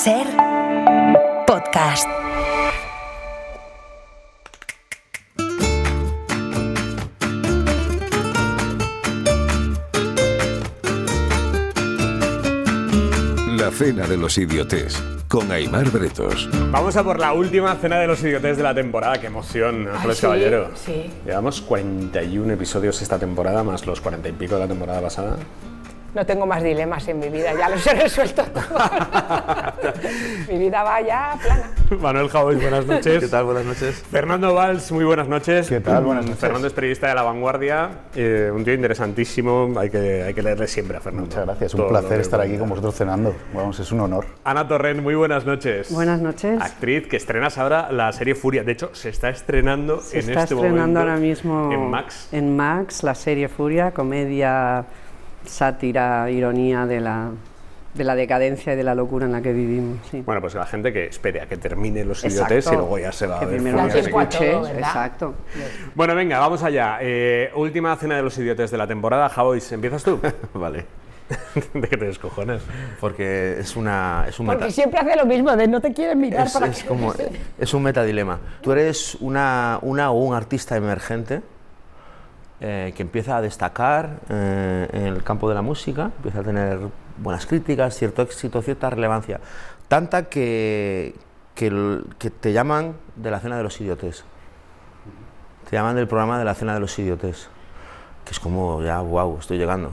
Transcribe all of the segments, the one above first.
Ser podcast. La cena de los idiotes, con Aimar Bretos. Vamos a por la última cena de los idiotes de la temporada. ¡Qué emoción, Ángeles Caballero! Sí. Llevamos 41 episodios esta temporada, más los 40 y pico de la temporada pasada. No tengo más dilemas en mi vida, ya los he resuelto todos. Mi vida va ya plana. Manuel Jauis, buenas noches. ¿Qué tal? Buenas noches. Fernando Valls, muy buenas noches. ¿Qué tal? Buenas noches. Fernando es periodista de La Vanguardia, un tío interesantísimo, hay que leerle siempre a Fernando. Muchas gracias, un Todo placer lo que estar aquí cuenta. con vosotros cenando. Vamos, es un honor. Ana Torrent, muy buenas noches. Buenas noches. Actriz que estrenas ahora la serie Furia. De hecho, se está estrenando Se en está este estrenando momento ahora mismo en Max. en Max la serie Furia, comedia, sátira, ironía de la decadencia y de la locura en la que vivimos. Sí. Bueno, pues la gente que espere a que termine los Exacto. idiotes y luego ya se va a Que ver. primero Furia. nos tiempo a todo, escuche, ¿verdad? exacto. Bueno, venga, vamos allá. Última cena de los idiotes de la temporada. Jauis, ¿empiezas tú? Vale. ¿De qué te descojonas? Porque es un meta. Porque siempre hace lo mismo, de no te quieren mirar para que... Es un metadilema. Tú eres una o un artista emergente que empieza a destacar en el campo de la música, empieza a tener buenas críticas, cierto éxito, cierta relevancia. Tanta que te llaman de la cena de los idiotes. Te llaman del programa de la cena de los idiotes. Que es como, ya, wow, estoy llegando.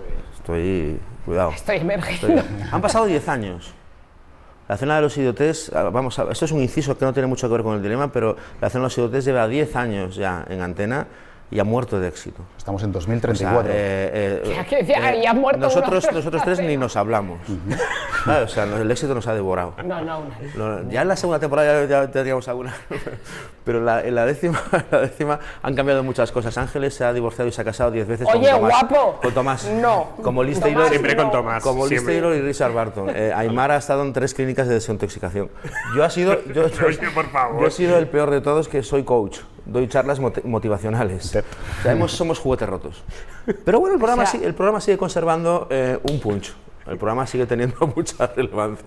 Cuidado. Estoy emergiendo. Han pasado 10 años. La cena de los idiotes, vamos a, esto es un inciso que no tiene mucho que ver con el dilema, pero la cena de los idiotes lleva 10 años ya en antena y ha muerto de éxito. Estamos en 2034. Que decía, y ha muerto nosotros uno. tres ni nos hablamos. ¿Sabes? O sea, el éxito nos ha devorado. No. Ya en la segunda temporada ya teníamos alguna, pero en la décima han cambiado muchas cosas. Ángeles se ha divorciado y se ha casado 10 veces Oye, con Tomás. guapo. Con Tomás. No. Como Liz Tomás, Taylor. Siempre con Tomás. Como Liz siempre. Taylor y Richard Barton. Aimar ha estado en 3 clínicas de desintoxicación. Yo he sido por favor. yo he sido el peor de todos, que soy coach. Doy charlas motivacionales. O sea, somos juguetes rotos. Pero bueno, el programa sigue conservando un punch. El programa sigue teniendo mucha relevancia.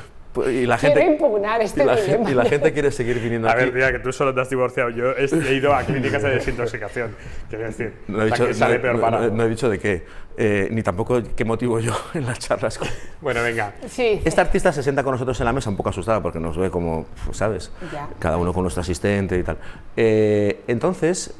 Y la gente, Quiero impugnar este dilema. y la gente quiere seguir viniendo A aquí. ver, tía, que tú solo te has divorciado. Yo he ido a clínicas de desintoxicación. Quiero decir, No he dicho, la que sale peor parado. no he dicho de qué, ni tampoco qué motivo yo en las charlas. Bueno, venga. Sí. Esta artista se sienta con nosotros en la mesa un poco asustada porque nos ve como, pues, ¿sabes? Ya. Cada uno con nuestro asistente y tal. Entonces,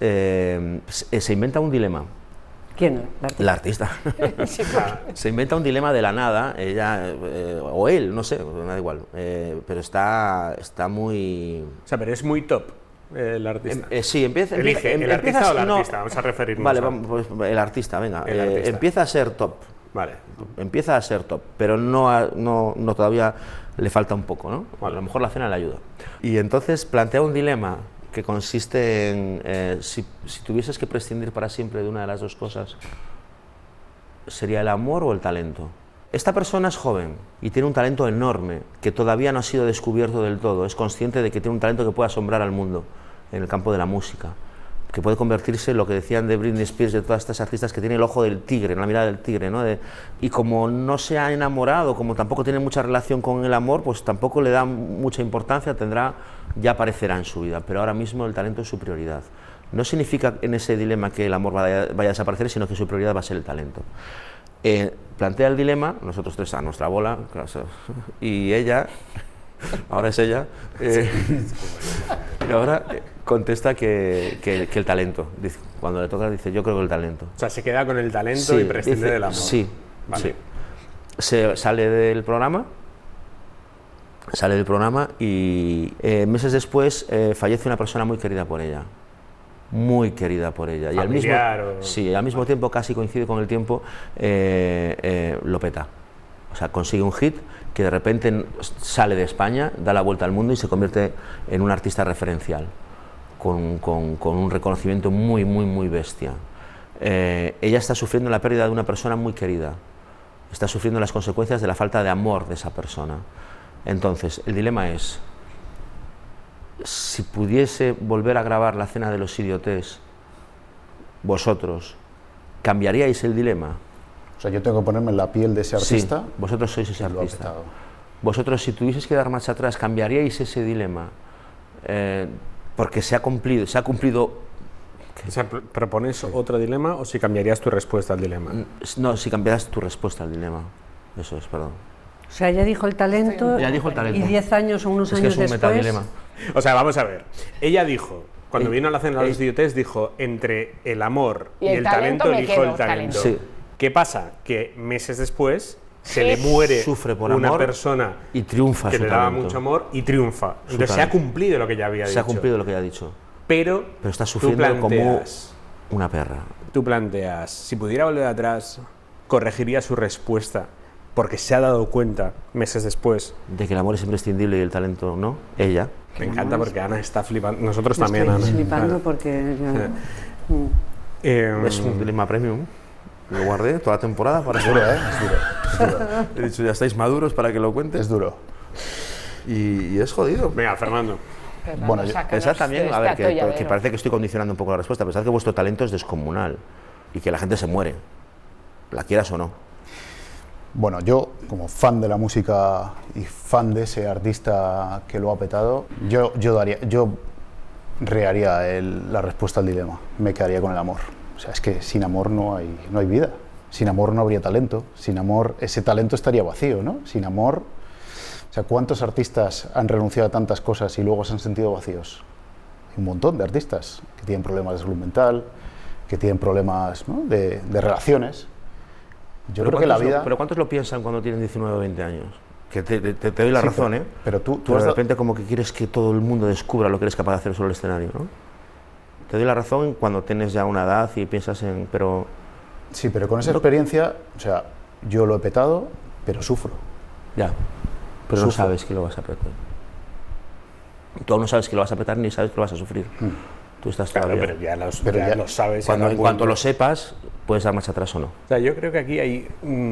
se inventa un dilema. ¿Quién? La artista. Sí, claro. Se inventa un dilema de la nada, ella o él, no sé, me da igual. Pero está muy... O sea, pero es muy top el artista. Sí, empieza... Elige, ¿el empieza artista o la no, artista? Vamos a referirnos Vale, a... vamos, pues, el artista, venga. El artista. Empieza a ser top. Vale. Empieza a ser top, pero no todavía le falta un poco, ¿no? Bueno, a lo mejor la cena le ayuda. Y entonces plantea un dilema que consiste en si tuvieses que prescindir para siempre de una de las dos cosas, ¿sería el amor o el talento? Esta persona es joven y tiene un talento enorme que todavía no ha sido descubierto del todo. Es consciente de que tiene un talento que puede asombrar al mundo en el campo de la música, que puede convertirse en lo que decían de Britney Spears, de todas estas artistas, que tiene el ojo del tigre, la mirada del tigre, ¿no? Y como no se ha enamorado, como tampoco tiene mucha relación con el amor, pues tampoco le da mucha importancia, ya aparecerá en su vida, pero ahora mismo el talento es su prioridad. No significa en ese dilema que el amor vaya a desaparecer, sino que su prioridad va a ser el talento. Plantea el dilema, nosotros tres a nuestra bola, y ella, ahora es ella, y ahora contesta que el talento. Dice, cuando le toca dice, yo creo que el talento. O sea, se queda con el talento Sí, y prescinde dice, del amor. Sí, Vale. sí. Se sale del programa y meses después fallece una persona muy querida por ella. Muy querida por ella. Familiar, y al mismo tiempo, casi coincide con el tiempo, lo peta. O sea, consigue un hit que de repente sale de España, da la vuelta al mundo y se convierte en un artista referencial, con un reconocimiento muy, muy, muy bestia. Ella está sufriendo la pérdida de una persona muy querida, está sufriendo las consecuencias de la falta de amor de esa persona. Entonces, el dilema es, si pudiese volver a grabar la cena de los idiotes, vosotros, ¿cambiaríais el dilema? O sea, yo tengo que ponerme en la piel de ese artista. Sí, vosotros sois ese y lo ha artista. petado. Vosotros, si tuvieseis que dar marcha atrás, ¿cambiaríais ese dilema? Porque se ha cumplido. O sea, ¿propones otro dilema o si cambiarías tu respuesta al dilema? No, si cambiaras tu respuesta al dilema. Eso es, perdón. O sea, ella dijo el talento, y 10 años o unos años es un después... metadilema. O sea, vamos a ver. Ella dijo, cuando vino a la cena de los idiotes, dijo, entre el amor y el talento elijo el talento. Sí. ¿Qué pasa? Que meses después se le muere Sufre por una amor persona y triunfa que su le daba talento. mucho amor y triunfa. Entonces se ha cumplido lo que ya había dicho. Se ha cumplido lo que ya ha dicho. Pero está sufriendo como una perra. Tú planteas, si pudiera volver atrás, corregiría su respuesta porque se ha dado cuenta meses después de que el amor es imprescindible y el talento no. Ella. Me encanta porque Ana está flipando. Nosotros Me también, estoy Ana. flipando Claro. porque... Es un dilema premium. Lo guardé toda la temporada para... Es duro, ¿eh? Es duro. He dicho, ya estáis maduros para que lo cuentes. Es duro. Y es jodido. Venga, Fernando. Bueno, Pensad también, a ver, que parece que estoy condicionando un poco la respuesta. Pensad que vuestro talento es descomunal y que la gente se muere, la quieras o no. Bueno, yo, como fan de la música y fan de ese artista que lo ha petado, yo reharía la respuesta al dilema. Me quedaría con el amor. O sea, es que sin amor no hay vida. Sin amor no habría talento. Sin amor, ese talento estaría vacío, ¿no? Sin amor... O sea, ¿cuántos artistas han renunciado a tantas cosas y luego se han sentido vacíos? Hay un montón de artistas que tienen problemas de salud mental, que tienen problemas, ¿no?, de relaciones. Yo creo que la vida... ¿Pero cuántos lo piensan cuando tienen 19 o 20 años? Que te doy la razón, ¿eh? Pero tú de repente como que quieres que todo el mundo descubra lo que eres capaz de hacer sobre el escenario, ¿no? Te doy la razón cuando tienes ya una edad y piensas en... pero... Sí, pero con esa experiencia, o sea, yo lo he petado, pero sufro. Ya. Pero no sabes que lo vas a petar. Tú aún no sabes que lo vas a petar ni sabes que lo vas a sufrir. Tú estás Claro, todavía... pero ya lo sabes. En cuanto lo sepas, puedes dar marcha atrás o no. O sea, yo creo que aquí hay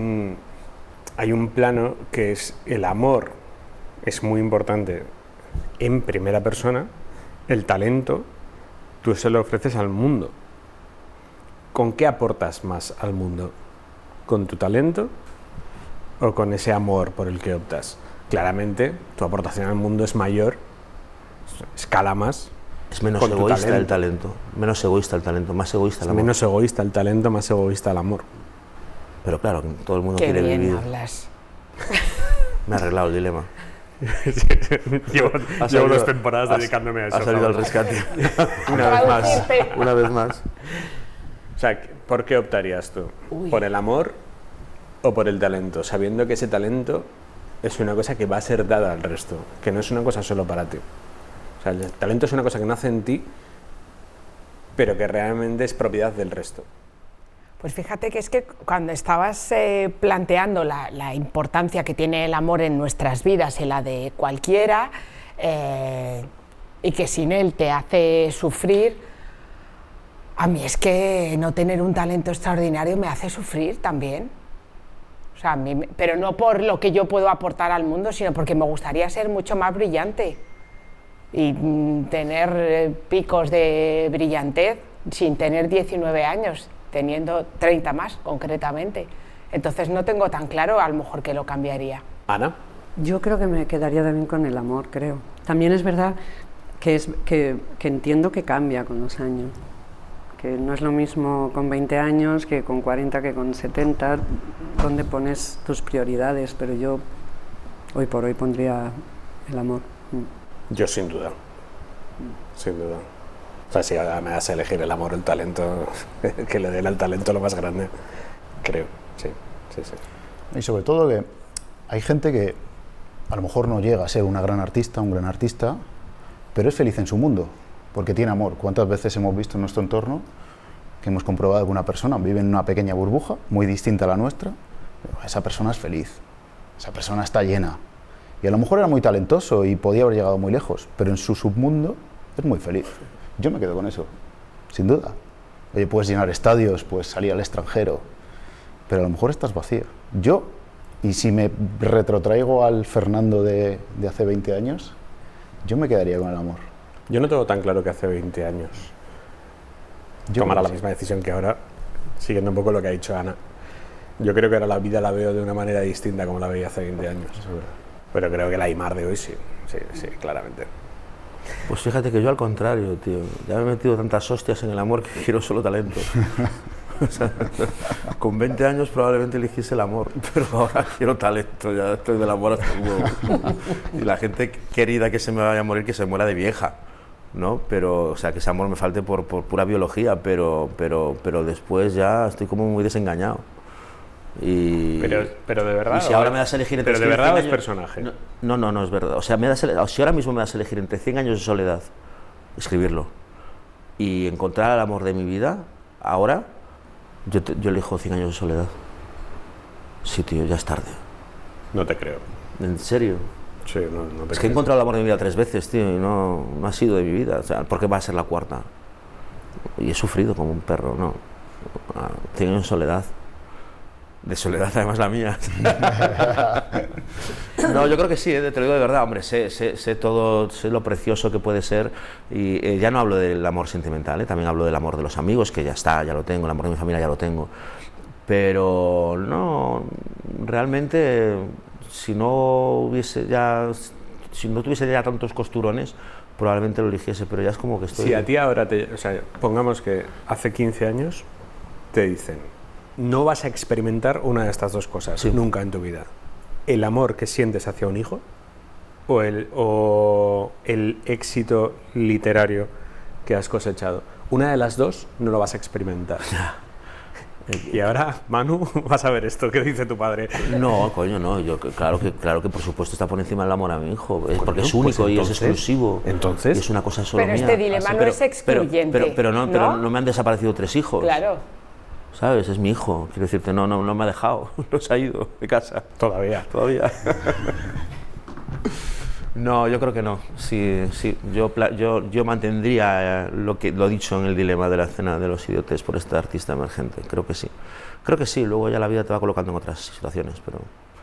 un plano que es el amor, es muy importante en primera persona, el talento, tú se lo ofreces al mundo. ¿Con qué aportas más al mundo? ¿Con tu talento o con ese amor por el que optas? Claramente, tu aportación al mundo es mayor, escala más. Es menos egoísta el talento, menos egoísta el talento, más egoísta el amor. Menos egoísta el talento, más egoísta el amor. Pero claro, todo el mundo Qué quiere bien vivir. hablas. Me ha arreglado el dilema. Llevo 2 temporadas dedicándome a eso. Ha salido al rescate. Una vez más. O sea, ¿por qué optarías tú? ¿Por el amor o por el talento? Sabiendo que ese talento es una cosa que va a ser dada al resto, que no es una cosa solo para ti. O sea, el talento es una cosa que nace en ti, pero que realmente es propiedad del resto. Pues fíjate que es que cuando estabas planteando la importancia que tiene el amor en nuestras vidas y la de cualquiera, y que sin él te hace sufrir, a mí es que no tener un talento extraordinario me hace sufrir también. O sea, pero no por lo que yo puedo aportar al mundo, sino porque me gustaría ser mucho más brillante y tener picos de brillantez sin tener 19 años, teniendo 30 más concretamente. Entonces no tengo tan claro, a lo mejor, que lo cambiaría. Ana. Yo creo que me quedaría también con el amor, creo. También es verdad que entiendo que cambia con los años. Que no es lo mismo con 20 años que con 40, que con 70, donde pones tus prioridades, pero yo hoy por hoy pondría el amor. Yo sin duda. Sin duda. O sea, si ahora me das a elegir el amor o el talento, que le den al talento lo más grande, creo. Sí. Y sobre todo que hay gente que a lo mejor no llega a ser una gran artista, un gran artista, pero es feliz en su mundo, porque tiene amor. ¿Cuántas veces hemos visto en nuestro entorno que hemos comprobado que una persona vive en una pequeña burbuja, muy distinta a la nuestra, pero esa persona es feliz, esa persona está llena? Y a lo mejor era muy talentoso y podía haber llegado muy lejos, pero en su submundo es muy feliz. Yo me quedo con eso, sin duda. Oye, puedes llenar estadios, puedes salir al extranjero, pero a lo mejor estás vacío. Yo, y si me retrotraigo al Fernando de hace 20 años, yo me quedaría con el amor. Yo no tengo tan claro que hace 20 años tomara la misma decisión que ahora, siguiendo un poco lo que ha dicho Ana. Yo creo que ahora la vida la veo de una manera distinta como la veía hace 20 años. Pero creo que la Aimar de hoy sí, claramente. Pues fíjate que yo al contrario, tío. Ya me he metido tantas hostias en el amor que quiero solo talento. O sea, con 20 años probablemente eligiese el amor, pero ahora quiero talento, ya estoy del amor hasta el huevo. Y la gente querida que se me vaya a morir, que se muera de vieja, ¿no? Pero, o sea, que ese amor me falte por pura biología, pero después ya estoy como muy desengañado. Pero de verdad. Y si ahora me das a elegir entre... Pero de verdad años, es personaje. No es verdad. O sea, si ahora mismo me das a elegir entre 100 años de soledad, escribirlo, y encontrar el amor de mi vida, ahora, yo elijo 100 años de soledad. Sí, tío, ya es tarde. No te creo. ¿En serio? Sí, no te creo. Es que he encontrado el amor de mi vida 3 veces, tío, y no ha sido de mi vida. O sea, ¿por qué va a ser la cuarta? Y he sufrido como un perro, ¿no? 100 años de soledad. De soledad, además, la mía. No, yo creo que sí, te lo digo de verdad, hombre, sé todo, sé lo precioso que puede ser, y ya no hablo del amor sentimental, también hablo del amor de los amigos, que ya está, ya lo tengo, el amor de mi familia ya lo tengo, pero no, realmente, si no tuviese ya tantos costurones, probablemente lo eligiese, pero ya es como que estoy... Si a ti ahora, o sea, pongamos que hace 15 años te dicen, no vas a experimentar una de estas dos cosas nunca en tu vida. El amor que sientes hacia un hijo o el éxito literario que has cosechado. Una de las dos no lo vas a experimentar. Y ahora, Manu, vas a ver esto que dice tu padre. No, coño, no. Claro que por supuesto está por encima del amor a mi hijo, porque es único, pues entonces, y es exclusivo. Entonces, y es una cosa solo pero mía. Este dilema no es excluyente. Pero no me han desaparecido 3 hijos. Claro. ¿Sabes? Es mi hijo. Quiero decirte, no me ha dejado. No se ha ido de casa. Todavía. No, yo creo que no. Sí, yo mantendría lo dicho en el dilema de la cena de los idiotes por este artista emergente. Creo que sí. Luego ya la vida te va colocando en otras situaciones, pero...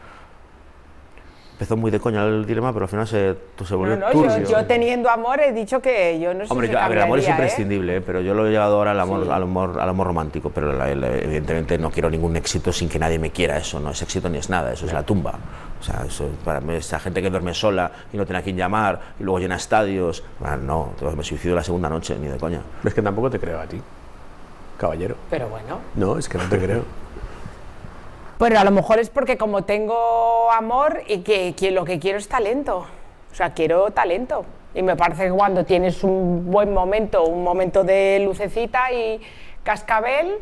Empezó muy de coña el dilema, pero al final se volvió turbio. Yo teniendo amor he dicho que yo no sé. Hombre, si el amor es imprescindible, ¿eh? Pero yo lo he llevado ahora al amor romántico, pero evidentemente no quiero ningún éxito sin que nadie me quiera. Eso no es éxito ni es nada, eso es la tumba. O sea, eso, para mí, esa gente que duerme sola y no tiene a quien llamar y luego llena estadios, no, me suicido la segunda noche, ni de coña. Es que tampoco te creo a ti, caballero. Pero bueno. No, es que no te creo. Pero a lo mejor es porque como tengo amor y que lo que quiero es talento. O sea, quiero talento. Y me parece que cuando tienes un buen momento, un momento de lucecita y cascabel,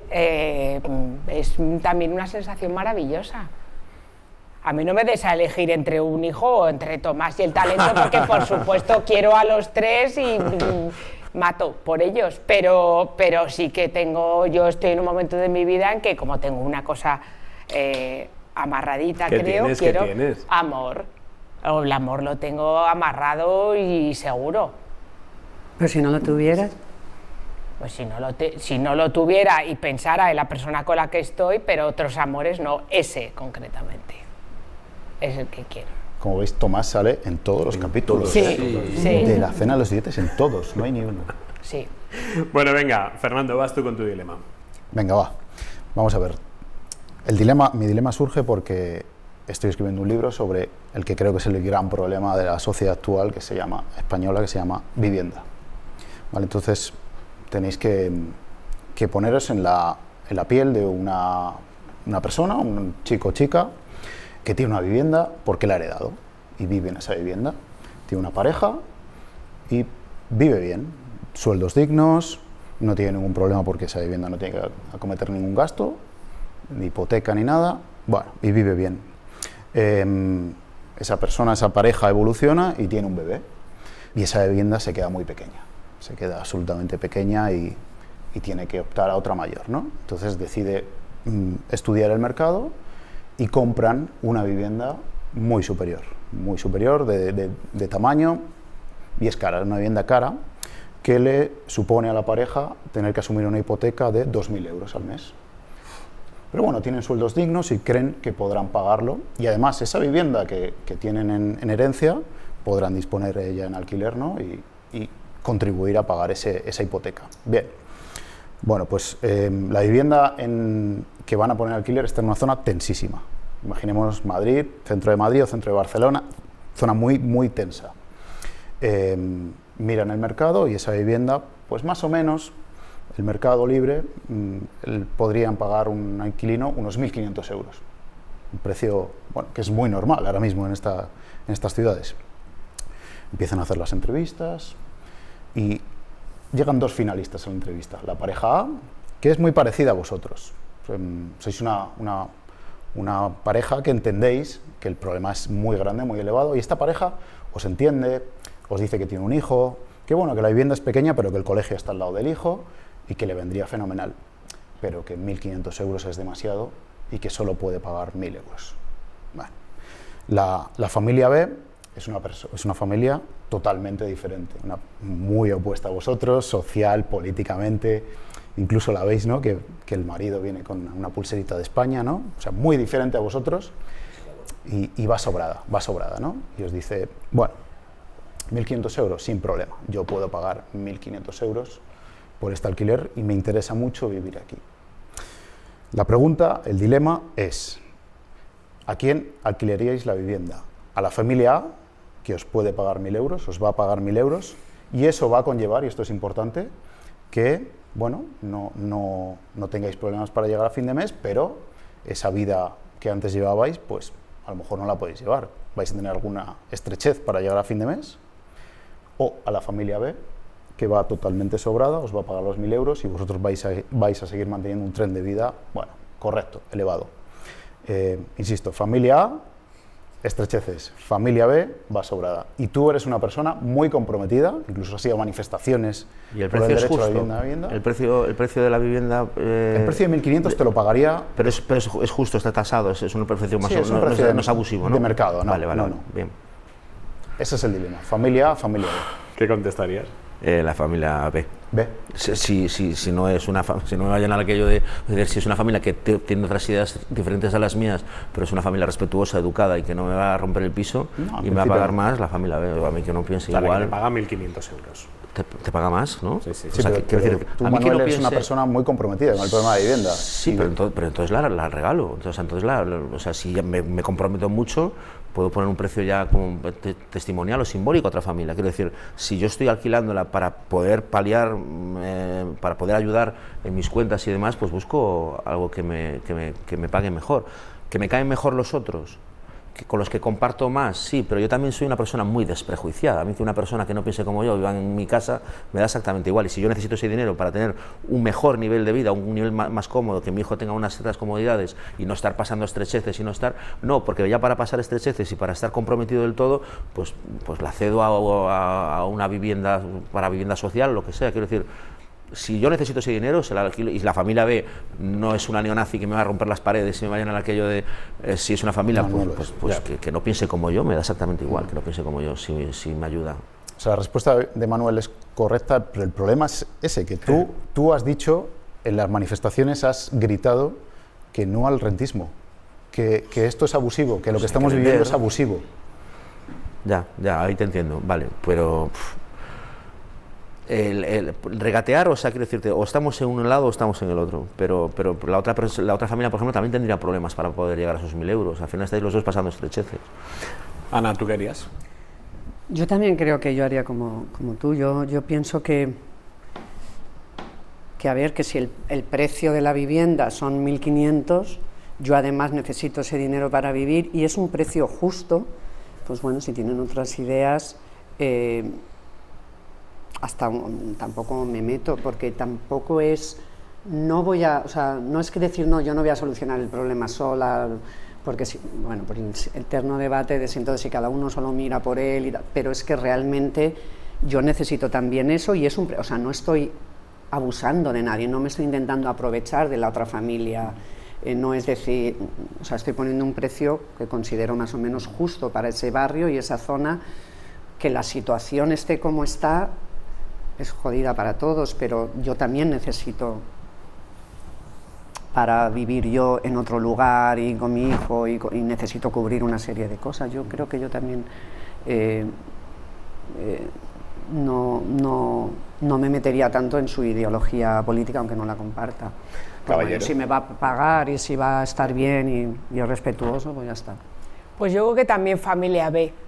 es también una sensación maravillosa. A mí no me des a elegir entre un hijo o entre Tomás y el talento, porque por supuesto quiero a los 3 y mato por ellos. Pero sí que yo estoy en un momento de mi vida en que como tengo una cosa... amarradita, creo, quiero amor. El amor lo tengo amarrado y seguro. Pero si no lo tuvieras. Pues si no lo tuviera y pensara en la persona con la que estoy, pero otros amores no, ese concretamente. Es el que quiero. Como veis, Tomás sale en todos los capítulos. Sí. De la cena de los idiotes, en todos, no hay ni uno. Sí. Bueno, venga, Fernando, vas tú con tu dilema. Venga, va. Vamos a ver. Mi dilema surge porque estoy escribiendo un libro sobre el que creo que es el gran problema de la sociedad actual española, que se llama vivienda. ¿Vale? Entonces tenéis que poneros en la piel de una persona, un chico o chica, que tiene una vivienda porque la ha heredado y vive en esa vivienda. Tiene una pareja y vive bien, sueldos dignos, no tiene ningún problema porque esa vivienda no tiene que acometer ningún gasto, ni hipoteca ni nada, bueno, y vive bien. Esa pareja evoluciona y tiene un bebé, y esa vivienda se queda muy pequeña, se queda absolutamente pequeña y tiene que optar a otra mayor, ¿no? Entonces decide estudiar el mercado y compran una vivienda muy superior de tamaño, y es cara, una vivienda cara que le supone a la pareja tener que asumir una hipoteca de 2.000 euros al mes. Pero bueno, tienen sueldos dignos y creen que podrán pagarlo, y además esa vivienda que tienen en herencia podrán disponer ella en alquiler, ¿no? y contribuir a pagar esa hipoteca. Bien, bueno, pues la vivienda que van a poner en alquiler está en una zona tensísima. Imaginemos Madrid, centro de Madrid o centro de Barcelona, zona muy, muy tensa. Miran el mercado y esa vivienda, pues más o menos, el mercado libre, podrían pagar un inquilino unos 1.500 euros. Un precio, bueno, que es muy normal ahora mismo en estas ciudades. Empiezan a hacer las entrevistas y llegan 2 finalistas a la entrevista. La pareja A, que es muy parecida a vosotros. Sois una pareja que entendéis que el problema es muy grande, muy elevado, y esta pareja os entiende, os dice que tiene un hijo, que bueno, que la vivienda es pequeña, pero que el colegio está al lado del hijo y que le vendría fenomenal, pero que 1.500 euros es demasiado y que solo puede pagar 1.000 euros. Bueno, la familia B es una familia totalmente diferente, muy opuesta a vosotros, social, políticamente, incluso la veis, ¿no? que el marido viene con una pulserita de España, ¿no? O sea, muy diferente a vosotros, y va sobrada, ¿no? Y os dice, bueno, 1.500 euros sin problema, yo puedo pagar 1.500 euros por este alquiler y me interesa mucho vivir aquí. La pregunta, el dilema es, ¿a quién alquilaríais la vivienda? ¿A la familia A, que os puede pagar 1.000 euros, os va a pagar 1.000 euros, y eso va a conllevar, y esto es importante, que, bueno, no tengáis problemas para llegar a fin de mes, pero esa vida que antes llevabais, pues a lo mejor no la podéis llevar, vais a tener alguna estrechez para llegar a fin de mes? O a la familia B, que va totalmente sobrada, os va a pagar los 1.000 euros y vosotros vais a seguir manteniendo un tren de vida, bueno, correcto, elevado. Insisto, familia A, estrecheces, familia B, va sobrada. Y tú eres una persona muy comprometida, incluso has ido a manifestaciones. ¿Y el precio es justo? Vivienda. ¿El precio de la vivienda? El precio de 1.500 te lo pagaría... Pero es justo, está tasado, es un precio más, sí, es un precio no es abusivo, ¿no? De mercado, ¿no? Vale, no. Bien. Ese es el dilema, familia A, familia B. ¿Qué contestarías? La familia B. B. Si no es una si no me va a llenar aquello de si es una familia que tiene otras ideas diferentes a las mías, pero es una familia respetuosa, educada y que no me va a romper el piso y me va a pagar más, la familia B. A mí que no piense igual. Que me paga 1.500 euros. Te paga más, ¿no? Sí. O sea, quiero decir, tú, a mí Manuel, que no eres una persona muy comprometida con el problema de vivienda. Sí, pero entonces la regalo. O sea, si ya me comprometo mucho, puedo poner un precio ya como testimonial o simbólico a otra familia. Quiero decir, si yo estoy alquilándola para poder paliar, para poder ayudar en mis cuentas y demás, pues busco algo que me pague mejor. ¿Que me caen mejor los otros? Con los que comparto más, sí, pero yo también soy una persona muy desprejuiciada. A mí que una persona que no piense como yo viva en mi casa me da exactamente igual, y si yo necesito ese dinero para tener un mejor nivel de vida, un nivel más cómodo, que mi hijo tenga unas ciertas comodidades y no estar pasando estrecheces y no, porque ya para pasar estrecheces y para estar comprometido del todo, pues la cedo a una vivienda, para vivienda social o lo que sea. Quiero decir, si yo necesito ese dinero, se la alquilo, y la familia B no es una neonazi que me va a romper las paredes y me va a llenar aquello de... si es una familia, que no piense como yo, me da exactamente igual que no piense como yo, si me ayuda. O sea, la respuesta de Manuel es correcta, pero el problema es ese, que tú has dicho, en las manifestaciones has gritado que no al rentismo, que esto es abusivo, que lo que estamos viviendo es abusivo. Ya, ahí te entiendo, vale, pero... El regatear, o sea, quiero decirte, o estamos en un lado o estamos en el otro, pero la otra familia, por ejemplo, también tendría problemas para poder llegar a esos 1.000 euros. Al final estáis los dos pasando estrecheces. Ana, ¿tú qué harías? Yo también creo que yo haría como tú. Yo pienso que a ver, que si el precio de la vivienda son 1.500, yo además necesito ese dinero para vivir y es un precio justo, pues bueno, si tienen otras ideas... tampoco me meto, porque tampoco es, no es que decir, no, yo no voy a solucionar el problema sola, porque por el eterno debate de si entonces si cada uno solo mira por él, pero es que realmente yo necesito también eso y no estoy abusando de nadie, no me estoy intentando aprovechar de la otra familia, no es decir, estoy poniendo un precio que considero más o menos justo para ese barrio y esa zona, que la situación esté como está, es jodida para todos, pero yo también necesito para vivir yo en otro lugar y con mi hijo y necesito cubrir una serie de cosas. Yo creo que yo también no me metería tanto en su ideología política, aunque no la comparta. Bueno, si me va a pagar y si va a estar bien y es respetuoso, pues ya está. Pues yo creo que también familia B.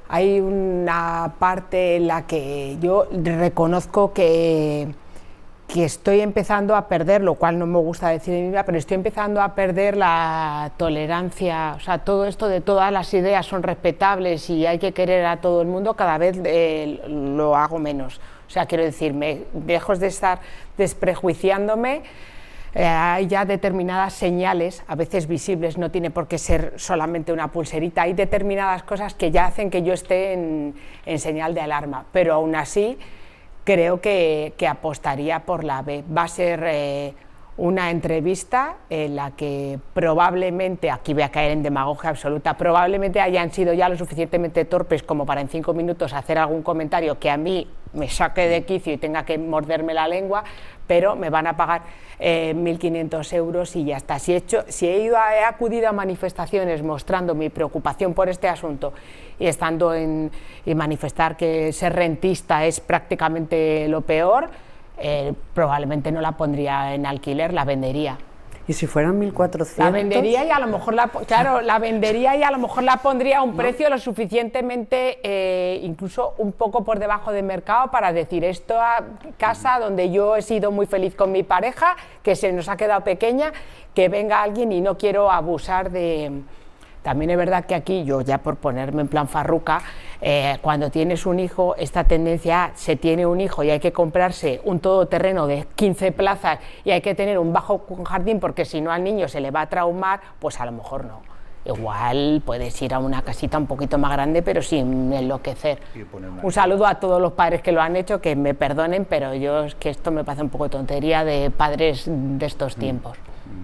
hay una parte en la que yo reconozco que estoy empezando a perder, lo cual no me gusta decir de mi vida, pero estoy empezando a perder la tolerancia, o sea, todo esto de todas las ideas son respetables y hay que querer a todo el mundo, cada vez lo hago menos. O sea, quiero decir, lejos de estar desprejuiciándome, hay ya determinadas señales, a veces visibles, no tiene por qué ser solamente una pulserita, hay determinadas cosas que ya hacen que yo esté en señal de alarma, pero aún así creo que apostaría por la B. Va a ser una entrevista en la que probablemente, aquí voy a caer en demagogia absoluta, probablemente hayan sido ya lo suficientemente torpes como para en 5 minutos hacer algún comentario que a mí me saque de quicio y tenga que morderme la lengua, pero me van a pagar 1.500 euros y ya está. Si he acudido a manifestaciones mostrando mi preocupación por este asunto y estando y manifestar que ser rentista es prácticamente lo peor, probablemente no la pondría en alquiler, la vendería. ¿Y si fueran 1.400? La vendería y a lo mejor la vendería y a lo mejor la pondría a un precio lo suficientemente, incluso un poco por debajo de mercado, para decir, esto a casa donde yo he sido muy feliz con mi pareja, que se nos ha quedado pequeña, que venga alguien y no quiero abusar de... También es verdad que aquí, yo ya por ponerme en plan farruca, cuando tienes un hijo, esta tendencia, se tiene un hijo y hay que comprarse un todoterreno de 15 plazas y hay que tener un bajo jardín porque si no al niño se le va a traumar, pues a lo mejor no. Igual puedes ir a una casita un poquito más grande, pero sin enloquecer. Un saludo a todos los padres que lo han hecho, que me perdonen, pero yo es que esto me parece un poco tontería de padres de estos tiempos.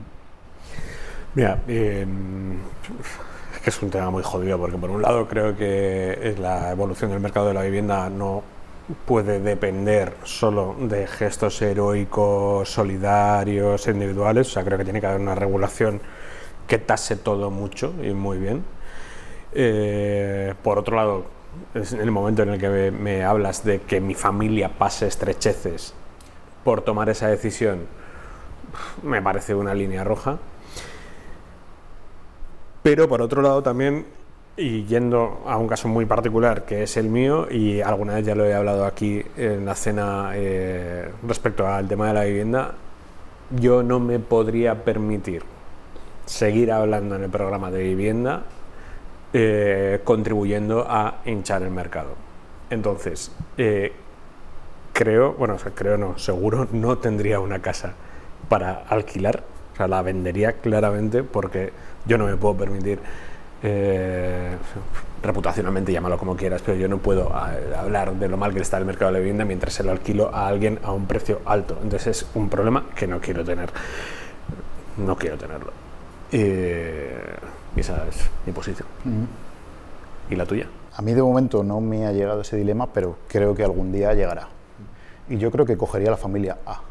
Mira, es que es un tema muy jodido, porque por un lado creo que la evolución del mercado de la vivienda no puede depender solo de gestos heroicos, solidarios, individuales. O sea, creo que tiene que haber una regulación que tase todo mucho y muy bien. Por otro lado, en el momento en el que me hablas de que mi familia pase estrecheces por tomar esa decisión, me parece una línea roja. Pero por otro lado también, y yendo a un caso muy particular que es el mío, y alguna vez ya lo he hablado aquí en la cena respecto al tema de la vivienda, yo no me podría permitir seguir hablando en el programa de vivienda contribuyendo a hinchar el mercado. Entonces, seguro no tendría una casa para alquilar, o sea, la vendería claramente, porque yo no me puedo permitir, reputacionalmente, llámalo como quieras, pero yo no puedo hablar de lo mal que está el mercado de la vivienda mientras se lo alquilo a alguien a un precio alto. Entonces es un problema que no quiero tener. No quiero tenerlo. Y esa es mi posición. ¿Y la tuya? A mí de momento no me ha llegado ese dilema, pero creo que algún día llegará. Y yo creo que cogería la familia A.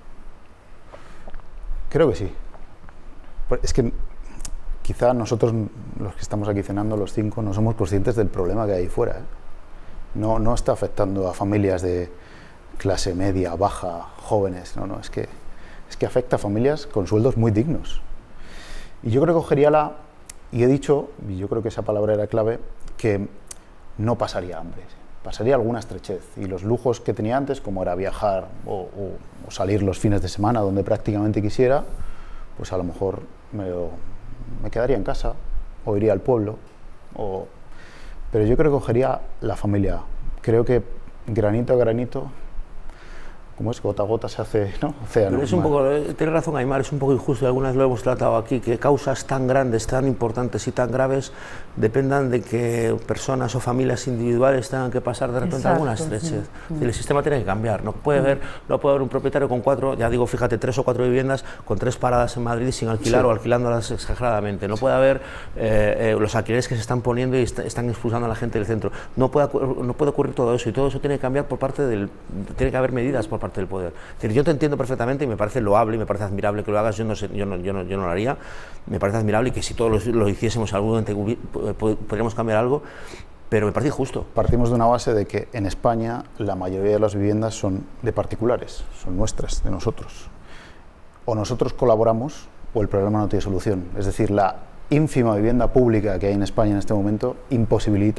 Creo que sí. Es que quizá nosotros, los que estamos aquí cenando, los 5, no somos conscientes del problema que hay fuera, ¿eh? No está afectando a familias de clase media, baja, jóvenes, es que afecta a familias con sueldos muy dignos. Y yo creo que cogería y he dicho, y yo creo que esa palabra era clave, que no pasaría hambre, pasaría alguna estrechez, y los lujos que tenía antes, como era viajar o salir los fines de semana donde prácticamente quisiera, pues a lo mejor me quedaría en casa o iría al pueblo, pero yo creo que cogería la familia. Creo que granito a granito, como es, gota a gota se hace, ¿no? Océano. Es un poco, tienes razón, Aimar, es un poco injusto, y algunas lo hemos tratado aquí, que causas tan grandes, tan importantes y tan graves dependan de que personas o familias individuales tengan que pasar de repente alguna estrechez. El sistema tiene que cambiar, no puede haber un propietario con 4, ya digo, fíjate, 3 o 4 viviendas con 3 paradas en Madrid sin alquilar o alquilándolas exageradamente. No puede haber los alquileres que se están poniendo y están expulsando a la gente del centro. No puede ocurrir todo eso, y todo eso tiene que cambiar tiene que haber medidas por parte del poder. Es decir, yo te entiendo perfectamente y me parece loable y me parece admirable que lo hagas. Yo no lo haría. Me parece admirable, y que si todos lo hiciésemos algún momento podríamos cambiar algo, pero me parece injusto. Partimos de una base de que en España la mayoría de las viviendas son de particulares, son nuestras, de nosotros. O nosotros colaboramos o el problema no tiene solución. Es decir, la ínfima vivienda pública que hay en España en este momento imposibilita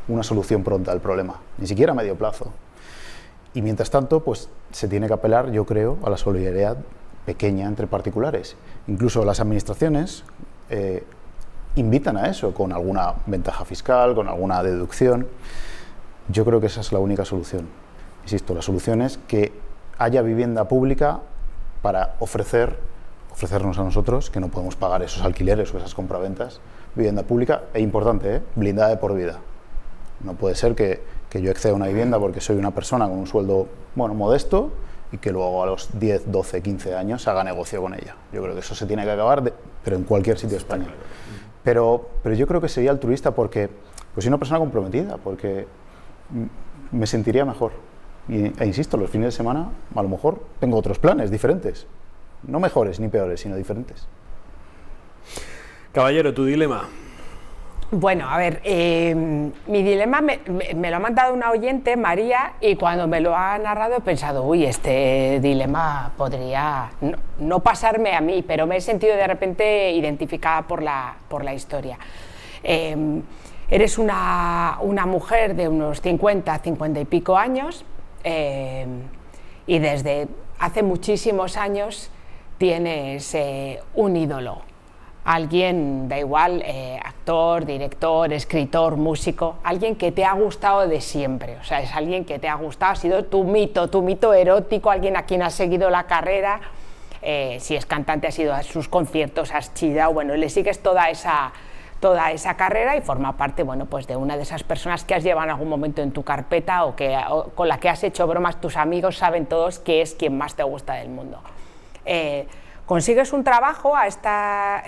una solución pronta al problema, ni siquiera a medio plazo. Y mientras tanto, pues se tiene que apelar, yo creo, a la solidaridad pequeña entre particulares. Incluso las administraciones invitan a eso, con alguna ventaja fiscal, con alguna deducción. Yo creo que esa es la única solución. Insisto, la solución es que haya vivienda pública para ofrecernos a nosotros, que no podemos pagar esos alquileres o esas compraventas, vivienda pública, e importante, blindada de por vida. No puede ser que yo acceda a una vivienda porque soy una persona con un sueldo, bueno, modesto, y que luego a los 10, 12, 15 años haga negocio con ella. Yo creo que eso se tiene que acabar, pero en cualquier sitio de España. Pero yo creo que sería altruista porque pues soy una persona comprometida, porque me sentiría mejor. E insisto, los fines de semana a lo mejor tengo otros planes diferentes. No mejores ni peores, sino diferentes. Caballero, tu dilema. Bueno, a ver, mi dilema me lo ha mandado una oyente, María, y cuando me lo ha narrado he pensado, uy, este dilema podría no pasarme a mí, pero me he sentido de repente identificada por la historia. Eres una mujer de unos 50 y pico años, y desde hace muchísimos años tienes un ídolo. Alguien, da igual, actor, director, escritor, músico, alguien que te ha gustado de siempre, o sea, es alguien que te ha gustado, ha sido tu mito erótico, alguien a quien has seguido la carrera, si es cantante has ido a sus conciertos, has chillado, bueno, le sigues toda esa carrera y forma parte, bueno, pues de una de esas personas que has llevado en algún momento en tu carpeta o con la que has hecho bromas, tus amigos saben todos que es quien más te gusta del mundo. Consigues un trabajo a esta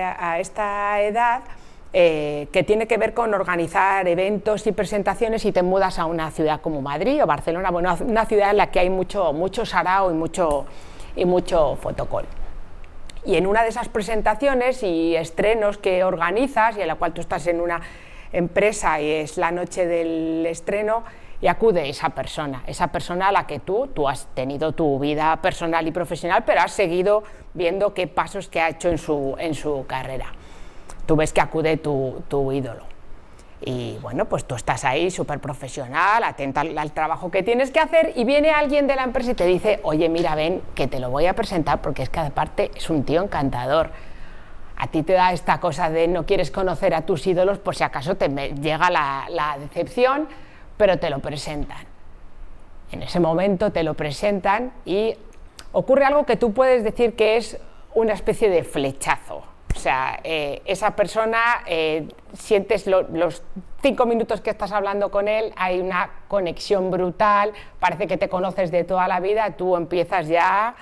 edad que tiene que ver con organizar eventos y presentaciones y te mudas a una ciudad como Madrid o Barcelona, bueno, una ciudad en la que hay mucho sarao y mucho fotocall. Y en una de esas presentaciones y estrenos que organizas y en la cual tú estás en una empresa y es la noche del estreno, y acude esa persona a la que tú has tenido tu vida personal y profesional, pero has seguido viendo qué pasos que ha hecho en su carrera. Tú ves que acude tu ídolo. Y bueno, pues tú estás ahí súper profesional, atenta al trabajo que tienes que hacer, y viene alguien de la empresa y te dice, oye, mira, ven, que te lo voy a presentar porque es que aparte es un tío encantador. A ti te da esta cosa de no quieres conocer a tus ídolos por si acaso te llega la decepción, pero te lo presentan. En ese momento te lo presentan y ocurre algo que tú puedes decir que es una especie de flechazo. O sea, esa persona, sientes los 5 minutos que estás hablando con él, hay una conexión brutal, parece que te conoces de toda la vida, tú empiezas ya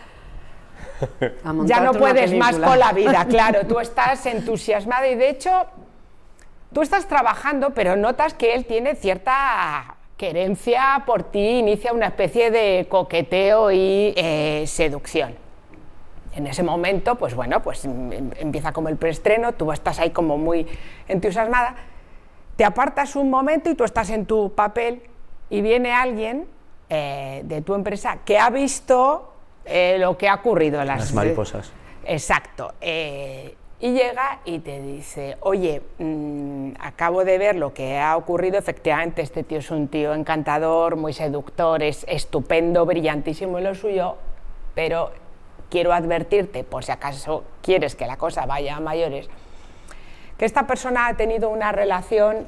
no puedes más con la vida, claro, tú estás entusiasmada y de hecho tú estás trabajando, pero notas que él tiene cierta querencia por ti, inicia una especie de coqueteo y seducción. En ese momento, pues bueno, pues empieza como el preestreno, tú estás ahí como muy entusiasmada, te apartas un momento y tú estás en tu papel y viene alguien de tu empresa que ha visto lo que ha ocurrido en las mariposas. Exacto. Y llega y te dice, oye, acabo de ver lo que ha ocurrido, efectivamente este tío es un tío encantador, muy seductor, es estupendo, brillantísimo en lo suyo, pero quiero advertirte, por si acaso quieres que la cosa vaya a mayores, que esta persona ha tenido una relación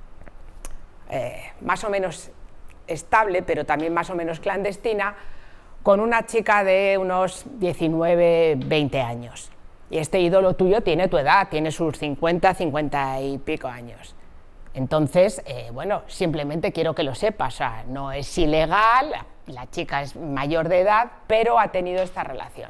más o menos estable, pero también más o menos clandestina, con una chica de unos 19, 20 años. Y este ídolo tuyo tiene tu edad, tiene sus 50 y pico años. Entonces, bueno, simplemente quiero que lo sepas, o sea, no es ilegal, la chica es mayor de edad, pero ha tenido esta relación.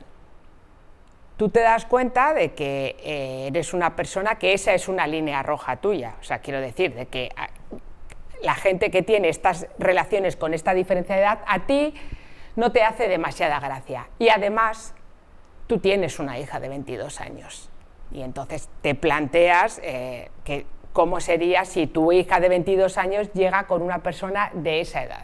Tú te das cuenta de que eres una persona que esa es una línea roja tuya, o sea, quiero decir, de que la gente que tiene estas relaciones con esta diferencia de edad, a ti no te hace demasiada gracia. Y además, tú tienes una hija de 22 años y entonces te planteas que cómo sería si tu hija de 22 años llega con una persona de esa edad.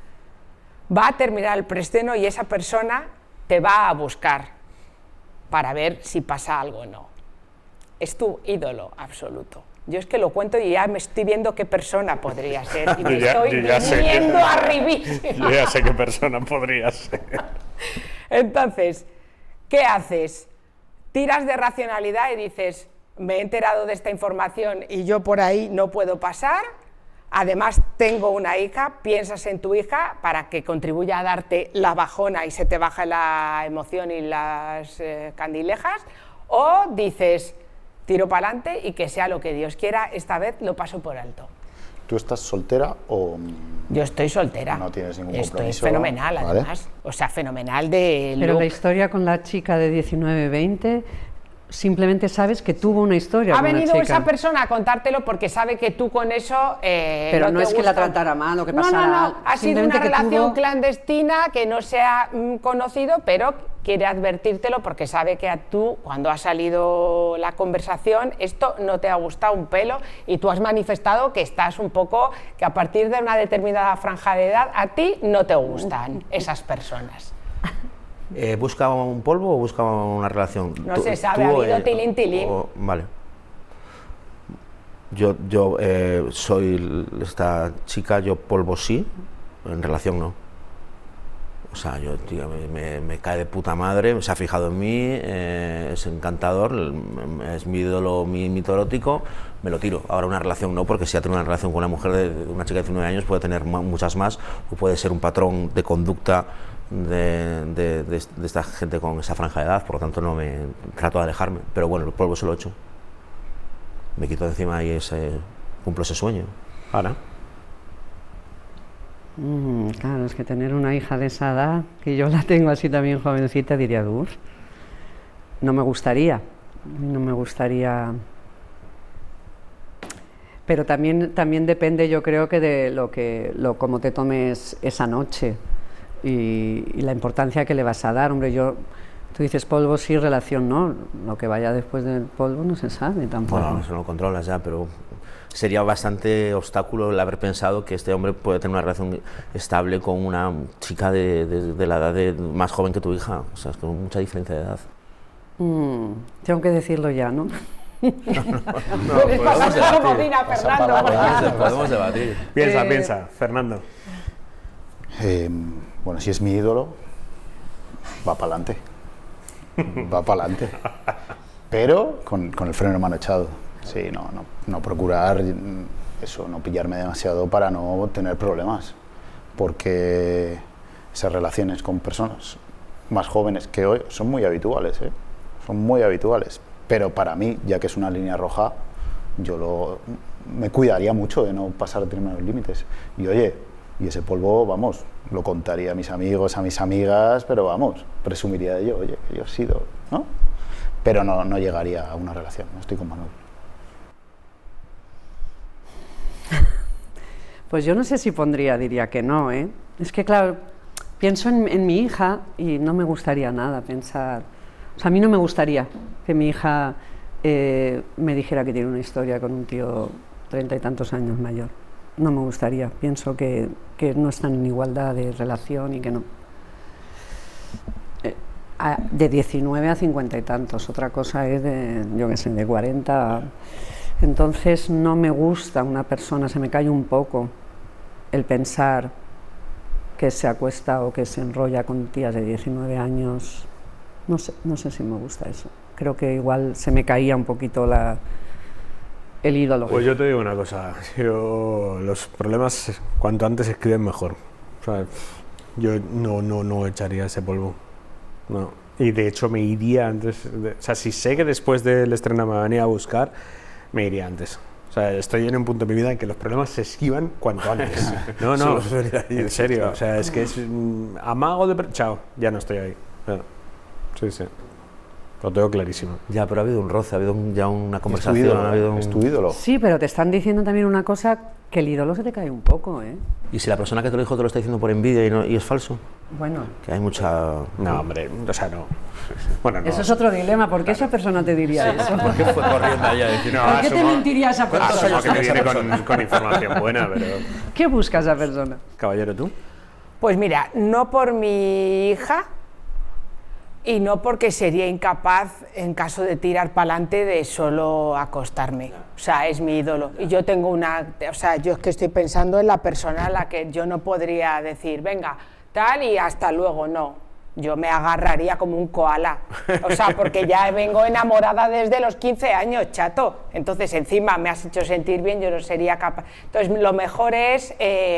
Va a terminar el preestreno y esa persona te va a buscar para ver si pasa algo o no. Es tu ídolo absoluto. Yo es que lo cuento y ya me estoy viendo qué persona podría ser. Y me Yo estoy ya sé viendo arribísima. Yo ya sé qué persona podría ser. Entonces, ¿qué haces? Tiras de racionalidad y dices, me he enterado de esta información y yo por ahí no puedo pasar. Además, tengo una hija, piensas en tu hija para que contribuya a darte la bajona y se te baje la emoción y las candilejas. O dices, tiro para adelante y que sea lo que Dios quiera, esta vez lo paso por alto. ¿Tú estás soltera o...? Yo estoy soltera. No tienes ningún Estoy compromiso. fenomenal, ¿Vale? además. O sea, fenomenal de Pero look. la historia con la chica de 19-20, simplemente sabes que tuvo una historia Ha con la venido chica. esa persona a contártelo porque sabe que tú con eso Pero no te es que la gusta. tratara mal o que No, pasara... no, ha sido una simplemente que relación tuvo- clandestina que no se ha conocido, pero quiere advertírtelo porque sabe que a tú, cuando ha salido la conversación, esto no te ha gustado un pelo y tú has manifestado que estás un poco, que a partir de una determinada franja de edad, a ti no te gustan esas personas. ¿Busca un polvo o busca una relación? No se sabe, ha habido tilín, tilín. Vale. Yo soy esta chica, yo polvo sí, en relación no. O sea, yo, tío, me cae de puta madre, se ha fijado en mí, es encantador, es mi ídolo, mi mito erótico, me lo tiro. Ahora una relación no, porque si ha tenido una relación con una mujer, una chica de 19 años, puede tener muchas más, o puede ser un patrón de conducta de esta gente con esa franja de edad, por lo tanto no me trato de alejarme. Pero bueno, el polvo se lo echo. Me quito de encima y cumplo ese sueño. Ahora. Claro, es que tener una hija de esa edad, que yo la tengo así también jovencita, diría, uff, no me gustaría, pero también depende, yo creo, que de cómo te tomes esa noche y la importancia que le vas a dar. Hombre, tú dices polvo sí, relación no, lo que vaya después del polvo no se sabe tampoco. Bueno, eso lo controlas ya, pero sería bastante obstáculo el haber pensado que este hombre puede tener una relación estable con una chica de la edad más joven que tu hija, o sea, es con mucha diferencia de edad. Tengo que decirlo ya, ¿no? Puedes pasar la comodina, Fernando. Podemos debatir. Piensa, Fernando. Bueno, si es mi ídolo, va para adelante. Va para adelante. Pero con el freno de mano echado. Sí, no procurar eso, no pillarme demasiado para no tener problemas, porque esas relaciones con personas más jóvenes que hoy son muy habituales, son muy habituales, pero para mí, ya que es una línea roja, me cuidaría mucho de no pasar determinados límites. Y oye, y ese polvo, vamos, lo contaría a mis amigos, a mis amigas, pero vamos, presumiría de ello, oye, que yo he sido, ¿no? Pero no llegaría a una relación, no estoy con Manuel. Pues yo no sé si diría que no, ¿eh? Es que claro, pienso en mi hija y no me gustaría nada pensar... O sea, a mí no me gustaría que mi hija me dijera que tiene una historia con un tío 30 y tantos años mayor. No me gustaría, pienso que no están en igualdad de relación y que no. De 19 a 50 y tantos, otra cosa es yo qué sé, de 40... Entonces no me gusta una persona, se me cae un poco el pensar que se acuesta o que se enrolla con tías de 19 años, no sé si me gusta eso. Creo que igual se me caía un poquito el ídolo. Pues yo te digo una cosa, los problemas cuanto antes se escriben mejor. O sea, yo no echaría ese polvo. No. Y de hecho me iría antes, o sea, si sé que después del estreno me venía a buscar, me iría antes. O sea, estoy en un punto de mi vida en que los problemas se esquivan cuanto antes. No, en serio. O sea, es que es amago de... Chao, ya no estoy ahí. Sí. Lo tengo clarísimo. Ya, pero ha habido un roce, ha habido ya una conversación. ¿Es tu ídolo? Sí, pero te están diciendo también una cosa, que el ídolo se te cae un poco, ¿eh? ¿Y si la persona que te lo dijo te lo está diciendo por envidia y es falso? Bueno. Que hay mucha... No, hombre, o sea, no. Bueno, no. Eso es otro dilema, ¿por qué esa persona te diría eso? ¿Por qué fue corriendo allá a decir, no, ¿Por qué te mentiría esa persona? Asumo que te viene con información buena, pero... ¿Qué busca esa persona? Caballero, ¿tú? Pues mira, no por mi hija, y no porque sería incapaz, en caso de tirar para adelante, de solo acostarme. O sea, es mi ídolo. Y yo tengo o sea, yo es que estoy pensando en la persona a la que yo no podría decir, venga, tal y hasta luego, no. Yo me agarraría como un koala. O sea, porque ya vengo enamorada desde los 15 años, chato. Entonces, encima me has hecho sentir bien, yo no sería capaz. Entonces, lo mejor es,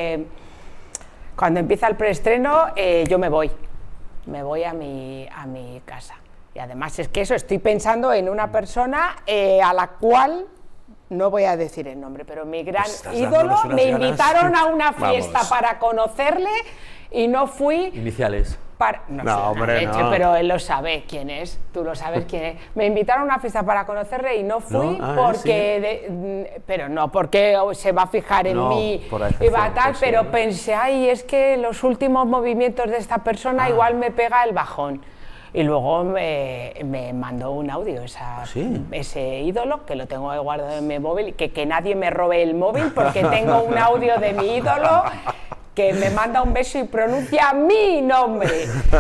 cuando empieza el preestreno, yo me voy a mi casa. Y además es que eso, estoy pensando en una persona a la cual, no voy a decir el nombre, pero mi gran ídolo, me invitaron a una fiesta para conocerle y no fui. Iniciales. No, hombre, no. Pero él lo sabe quién es, tú lo sabes quién es. Me invitaron a una fiesta para conocerle y no fui porque, pero no porque se va a fijar en mí y va a tal, pero pensé, ay, es que los últimos movimientos de esta persona igual me pega el bajón. Y luego me mandó un audio ese ídolo, que lo tengo ahí guardado en mi móvil, que nadie me robe el móvil porque tengo un audio de mi ídolo que me manda un beso y pronuncia mi nombre.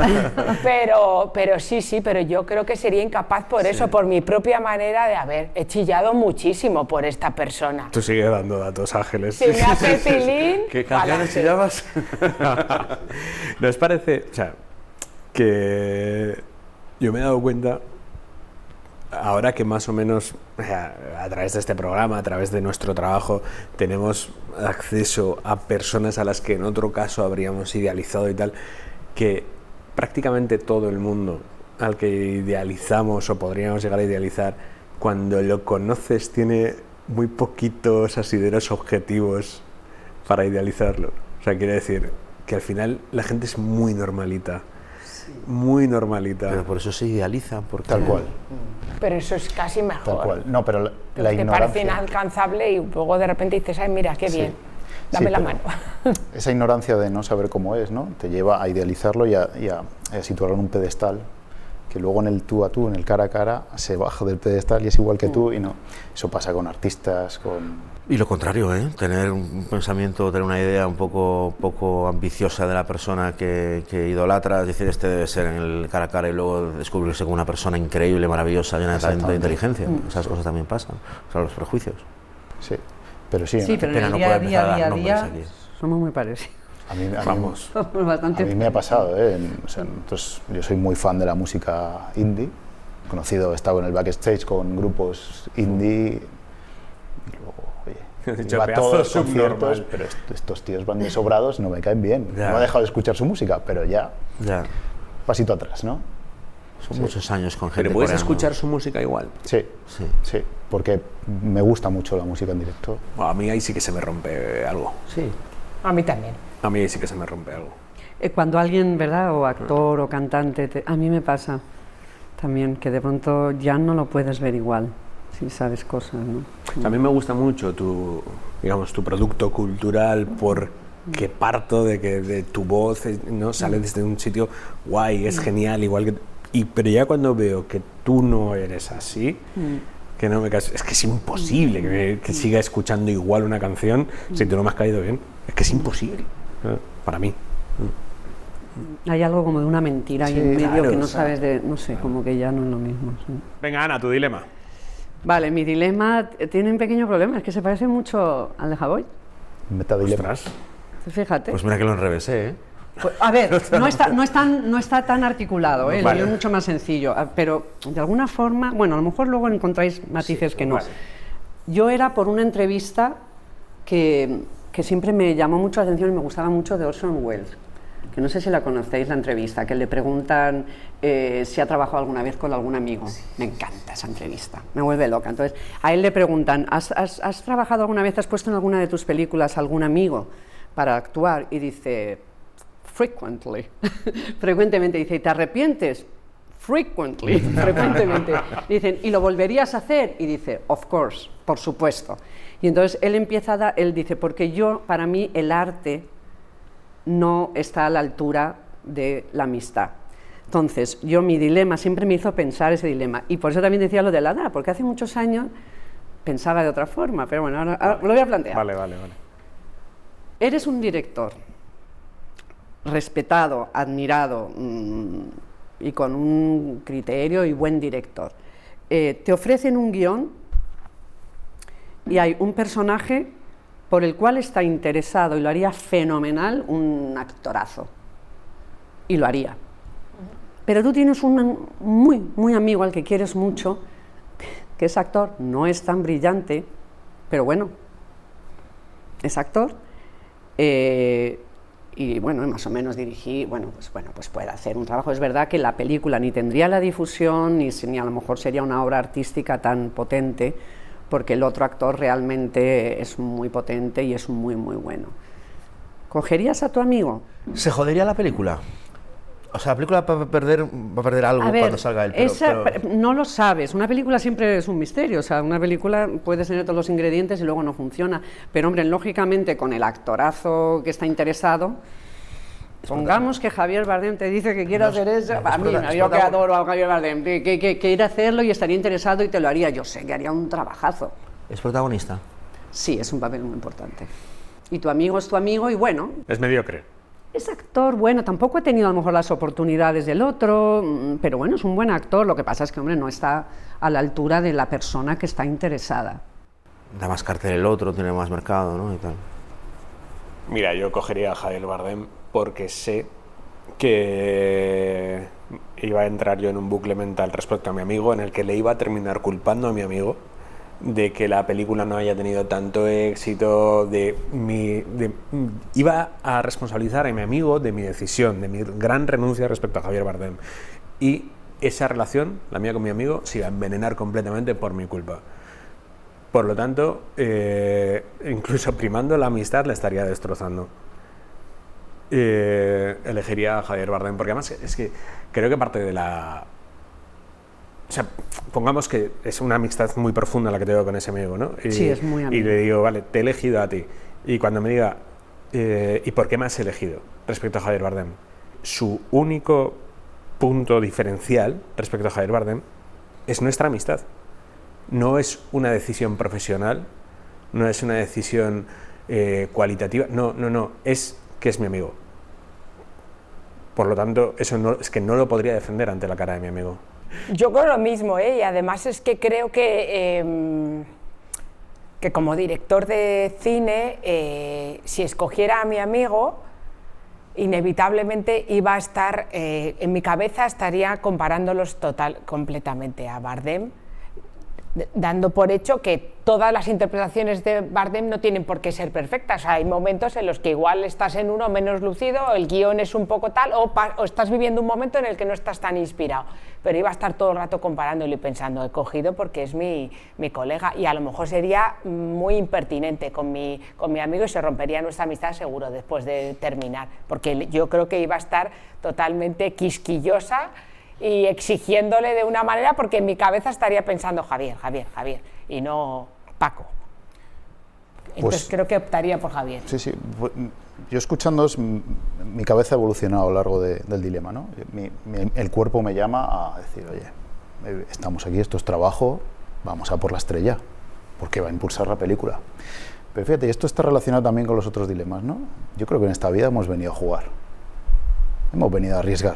Pero sí, pero yo creo que sería incapaz por eso, por mi propia manera de haber chillado muchísimo por esta persona. Tú sigues dando datos, Ángeles. Si me hace tilín... ¿Qué canciones chillabas? ¿No os parece, o sea, que yo me he dado cuenta, ahora que más o menos, o sea, a través de este programa, a través de nuestro trabajo, tenemos acceso a personas a las que en otro caso habríamos idealizado y tal, que prácticamente todo el mundo al que idealizamos o podríamos llegar a idealizar, cuando lo conoces tiene muy poquitos asideros objetivos para idealizarlo. O sea, quiere decir que al final la gente es muy normalita. Muy normalita. Pero por eso se idealiza, porque... Tal cual. Pero eso es casi mejor. Tal cual. No, pero la te ignorancia... parece inalcanzable y luego de repente dices, ay, mira, qué bien, dame la mano. Esa ignorancia de no saber cómo es, ¿no? Te lleva a idealizarlo y a situarlo en un pedestal, que luego en el tú a tú, en el cara a cara, se baja del pedestal y es igual que tú, y no. Eso pasa con artistas, con... Y lo contrario, tener un pensamiento, tener una idea un poco ambiciosa de la persona que idolatras, decir, este debe ser en el cara a cara, y luego descubrirse como una persona increíble, maravillosa, llena de talento e inteligencia. Esas cosas también pasan, o sea, los prejuicios. Sí, pero sí. Sí, pero en el día a día somos muy parecidos. A mí Bastante. A mí me ha pasado, o sea, entonces, yo soy muy fan de la música indie, he estado en el backstage con grupos indie, y luego, iba a todos los conciertos, pero estos tíos van de sobrados, no me caen bien. No he dejado de escuchar su música, pero ya. Pasito atrás, ¿no? Son muchos años con gente. ¿Pero puedes escuchar su música igual? Sí, porque me gusta mucho la música en directo. Bueno, a mí ahí sí que se me rompe algo. Sí. A mí también. A mí ahí sí que se me rompe algo. Cuando alguien, ¿verdad?, o actor o cantante, a mí me pasa también que de pronto ya no lo puedes ver igual, si sabes cosas, ¿no? A mí me gusta mucho tu producto cultural porque parto de que de tu voz, ¿no? Sale desde un sitio guay, es genial, igual que... pero ya cuando veo que tú no eres así, que no me caso, es que es imposible que siga escuchando igual una canción si tú no me has caído bien. Es que es imposible, para mí. Hay algo como de una mentira ahí en medio que no sabes de... No sé, como que ya no es lo mismo. Sí. Venga, Ana, tu dilema. Vale, mi dilema tiene un pequeño problema, es que se parece mucho al de Havoy. Metadilema. Fíjate. Pues mira que lo enrevesé, Pues, a ver, no está tan articulado, Vale. Lo es mucho más sencillo, pero de alguna forma, bueno, a lo mejor luego encontráis matices que no. Vale. Yo era por una entrevista que siempre me llamó mucho la atención y me gustaba mucho, de Orson Welles, que no sé si la conocéis, la entrevista, que le preguntan si ha trabajado alguna vez con algún amigo. Me encanta esa entrevista, me vuelve loca. Entonces, a él le preguntan, ¿has trabajado alguna vez, has puesto en alguna de tus películas algún amigo para actuar? Y dice, frequently, frecuentemente. Dice, ¿y te arrepientes? Frequently, frecuentemente. Dicen, ¿y lo volverías a hacer? Y dice, of course, por supuesto. Y entonces él empieza él dice, porque para mí el arte no está a la altura de la amistad. Entonces, mi dilema siempre me hizo pensar ese dilema, y por eso también decía lo de la edad, porque hace muchos años pensaba de otra forma, pero bueno, ahora lo voy a plantear. Vale. Eres un director respetado, admirado, y con un criterio y buen director. Te ofrecen un guión y hay un personaje por el cual está interesado y lo haría fenomenal un actorazo, y lo haría. Pero tú tienes un muy amigo al que quieres mucho, que es actor, no es tan brillante, pero bueno, es actor, y bueno, más o menos dirigí, pues puede hacer un trabajo. Es verdad que la película ni tendría la difusión, ni a lo mejor sería una obra artística tan potente, porque el otro actor realmente es muy potente y es muy bueno. ¿Cogerías a tu amigo? ¿Se jodería la película? O sea, la película va a perder algo cuando salga él, pero... No lo sabes, una película siempre es un misterio, o sea, una película puede tener todos los ingredientes y luego no funciona, pero hombre, lógicamente con el actorazo que está interesado, pongamos que Javier Bardem te dice que quiere hacer eso, a mí, yo que adoro a Javier Bardem, que quiere hacerlo y estaría interesado y te lo haría, yo sé que haría un trabajazo. ¿Es protagonista? Sí, es un papel muy importante. Y tu amigo es tu amigo y bueno... Es mediocre. Es actor, bueno, tampoco he tenido a lo mejor las oportunidades del otro, pero bueno, es un buen actor, lo que pasa es que, hombre, no está a la altura de la persona que está interesada. Da más cartel el otro, tiene más mercado, ¿no? Y tal. Mira, yo cogería a Javier Bardem porque sé que iba a entrar yo en un bucle mental respecto a mi amigo en el que le iba a terminar culpando a mi amigo de que la película no haya tenido tanto éxito, iba a responsabilizar a mi amigo de mi decisión, de mi gran renuncia respecto a Javier Bardem. Y esa relación, la mía con mi amigo, se iba a envenenar completamente por mi culpa. Por lo tanto, incluso primando la amistad, la estaría destrozando. Elegiría a Javier Bardem, porque además es que creo que parte de la... O sea, pongamos que es una amistad muy profunda la que tengo con ese amigo, ¿no? Sí, es muy amigo. Y le digo, vale, te he elegido a ti. Y cuando me diga, ¿y por qué me has elegido respecto a Javier Bardem? Su único punto diferencial respecto a Javier Bardem es nuestra amistad. No es una decisión profesional, no es una decisión cualitativa, no, es que es mi amigo. Por lo tanto, eso no, es que no lo podría defender ante la cara de mi amigo. Yo creo lo mismo, y además es que creo que como director de cine, si escogiera a mi amigo, inevitablemente iba a estar, en mi cabeza estaría comparándolos completamente a Bardem, dando por hecho que todas las interpretaciones de Bardem no tienen por qué ser perfectas. O sea, hay momentos en los que igual estás en uno menos lucido, el guión es un poco tal, o estás viviendo un momento en el que no estás tan inspirado. Pero iba a estar todo el rato comparándolo y pensando, he cogido porque es mi colega, y a lo mejor sería muy impertinente con mi amigo y se rompería nuestra amistad seguro después de terminar, porque yo creo que iba a estar totalmente quisquillosa y exigiéndole de una manera, porque en mi cabeza estaría pensando Javier, y no Paco. Entonces creo que optaría por Javier. Sí, yo escuchándoos, mi cabeza ha evolucionado a lo largo del dilema, ¿no? El cuerpo me llama a decir, oye, estamos aquí, esto es trabajo, vamos a por la estrella, porque va a impulsar la película. Pero fíjate, esto está relacionado también con los otros dilemas, ¿no? Yo creo que en esta vida hemos venido a jugar, hemos venido a arriesgar.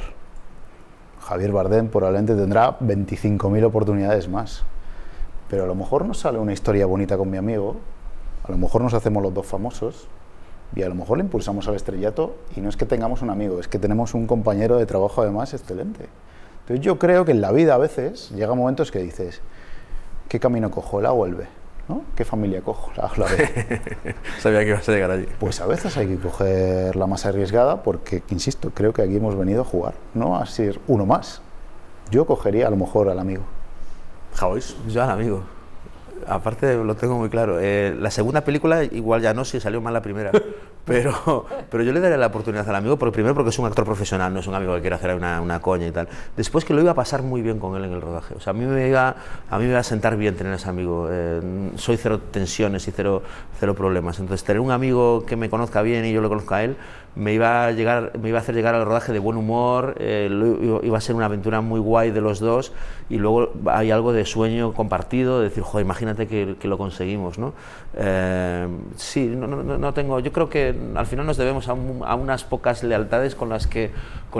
Javier Bardem probablemente tendrá 25.000 oportunidades más, pero a lo mejor nos sale una historia bonita con mi amigo, a lo mejor nos hacemos los dos famosos y a lo mejor le impulsamos al estrellato, y no es que tengamos un amigo, es que tenemos un compañero de trabajo además excelente. Entonces yo creo que en la vida a veces llega momentos que dices, ¿qué camino cojo, el A o el B? ¿No? ¿Qué familia cojo, la A o la B? Sabía que ibas a llegar allí. Pues a veces hay que coger la más arriesgada porque, insisto, creo que aquí hemos venido a jugar, no a ser uno más. Yo cogería a lo mejor al amigo. ¿Jaois? Yo al amigo. Aparte lo tengo muy claro. La segunda película igual ya no, si salió mal la primera. Pero yo le daría la oportunidad al amigo, primero porque es un actor profesional, no es un amigo que quiere hacer una coña y tal. Después que lo iba a pasar muy bien con él en el rodaje. O sea, a mí me iba a sentar bien tener ese amigo. Soy cero tensiones y cero problemas. Entonces tener un amigo que me conozca bien y yo lo conozca a él, me iba a hacer llegar al rodaje de buen humor, iba a ser una aventura muy guay de los dos, y luego hay algo de sueño compartido, de decir, joder, imagínate que lo conseguimos, ¿no? Sí, no tengo, yo creo que que al final nos debemos a unas pocas lealtades con las que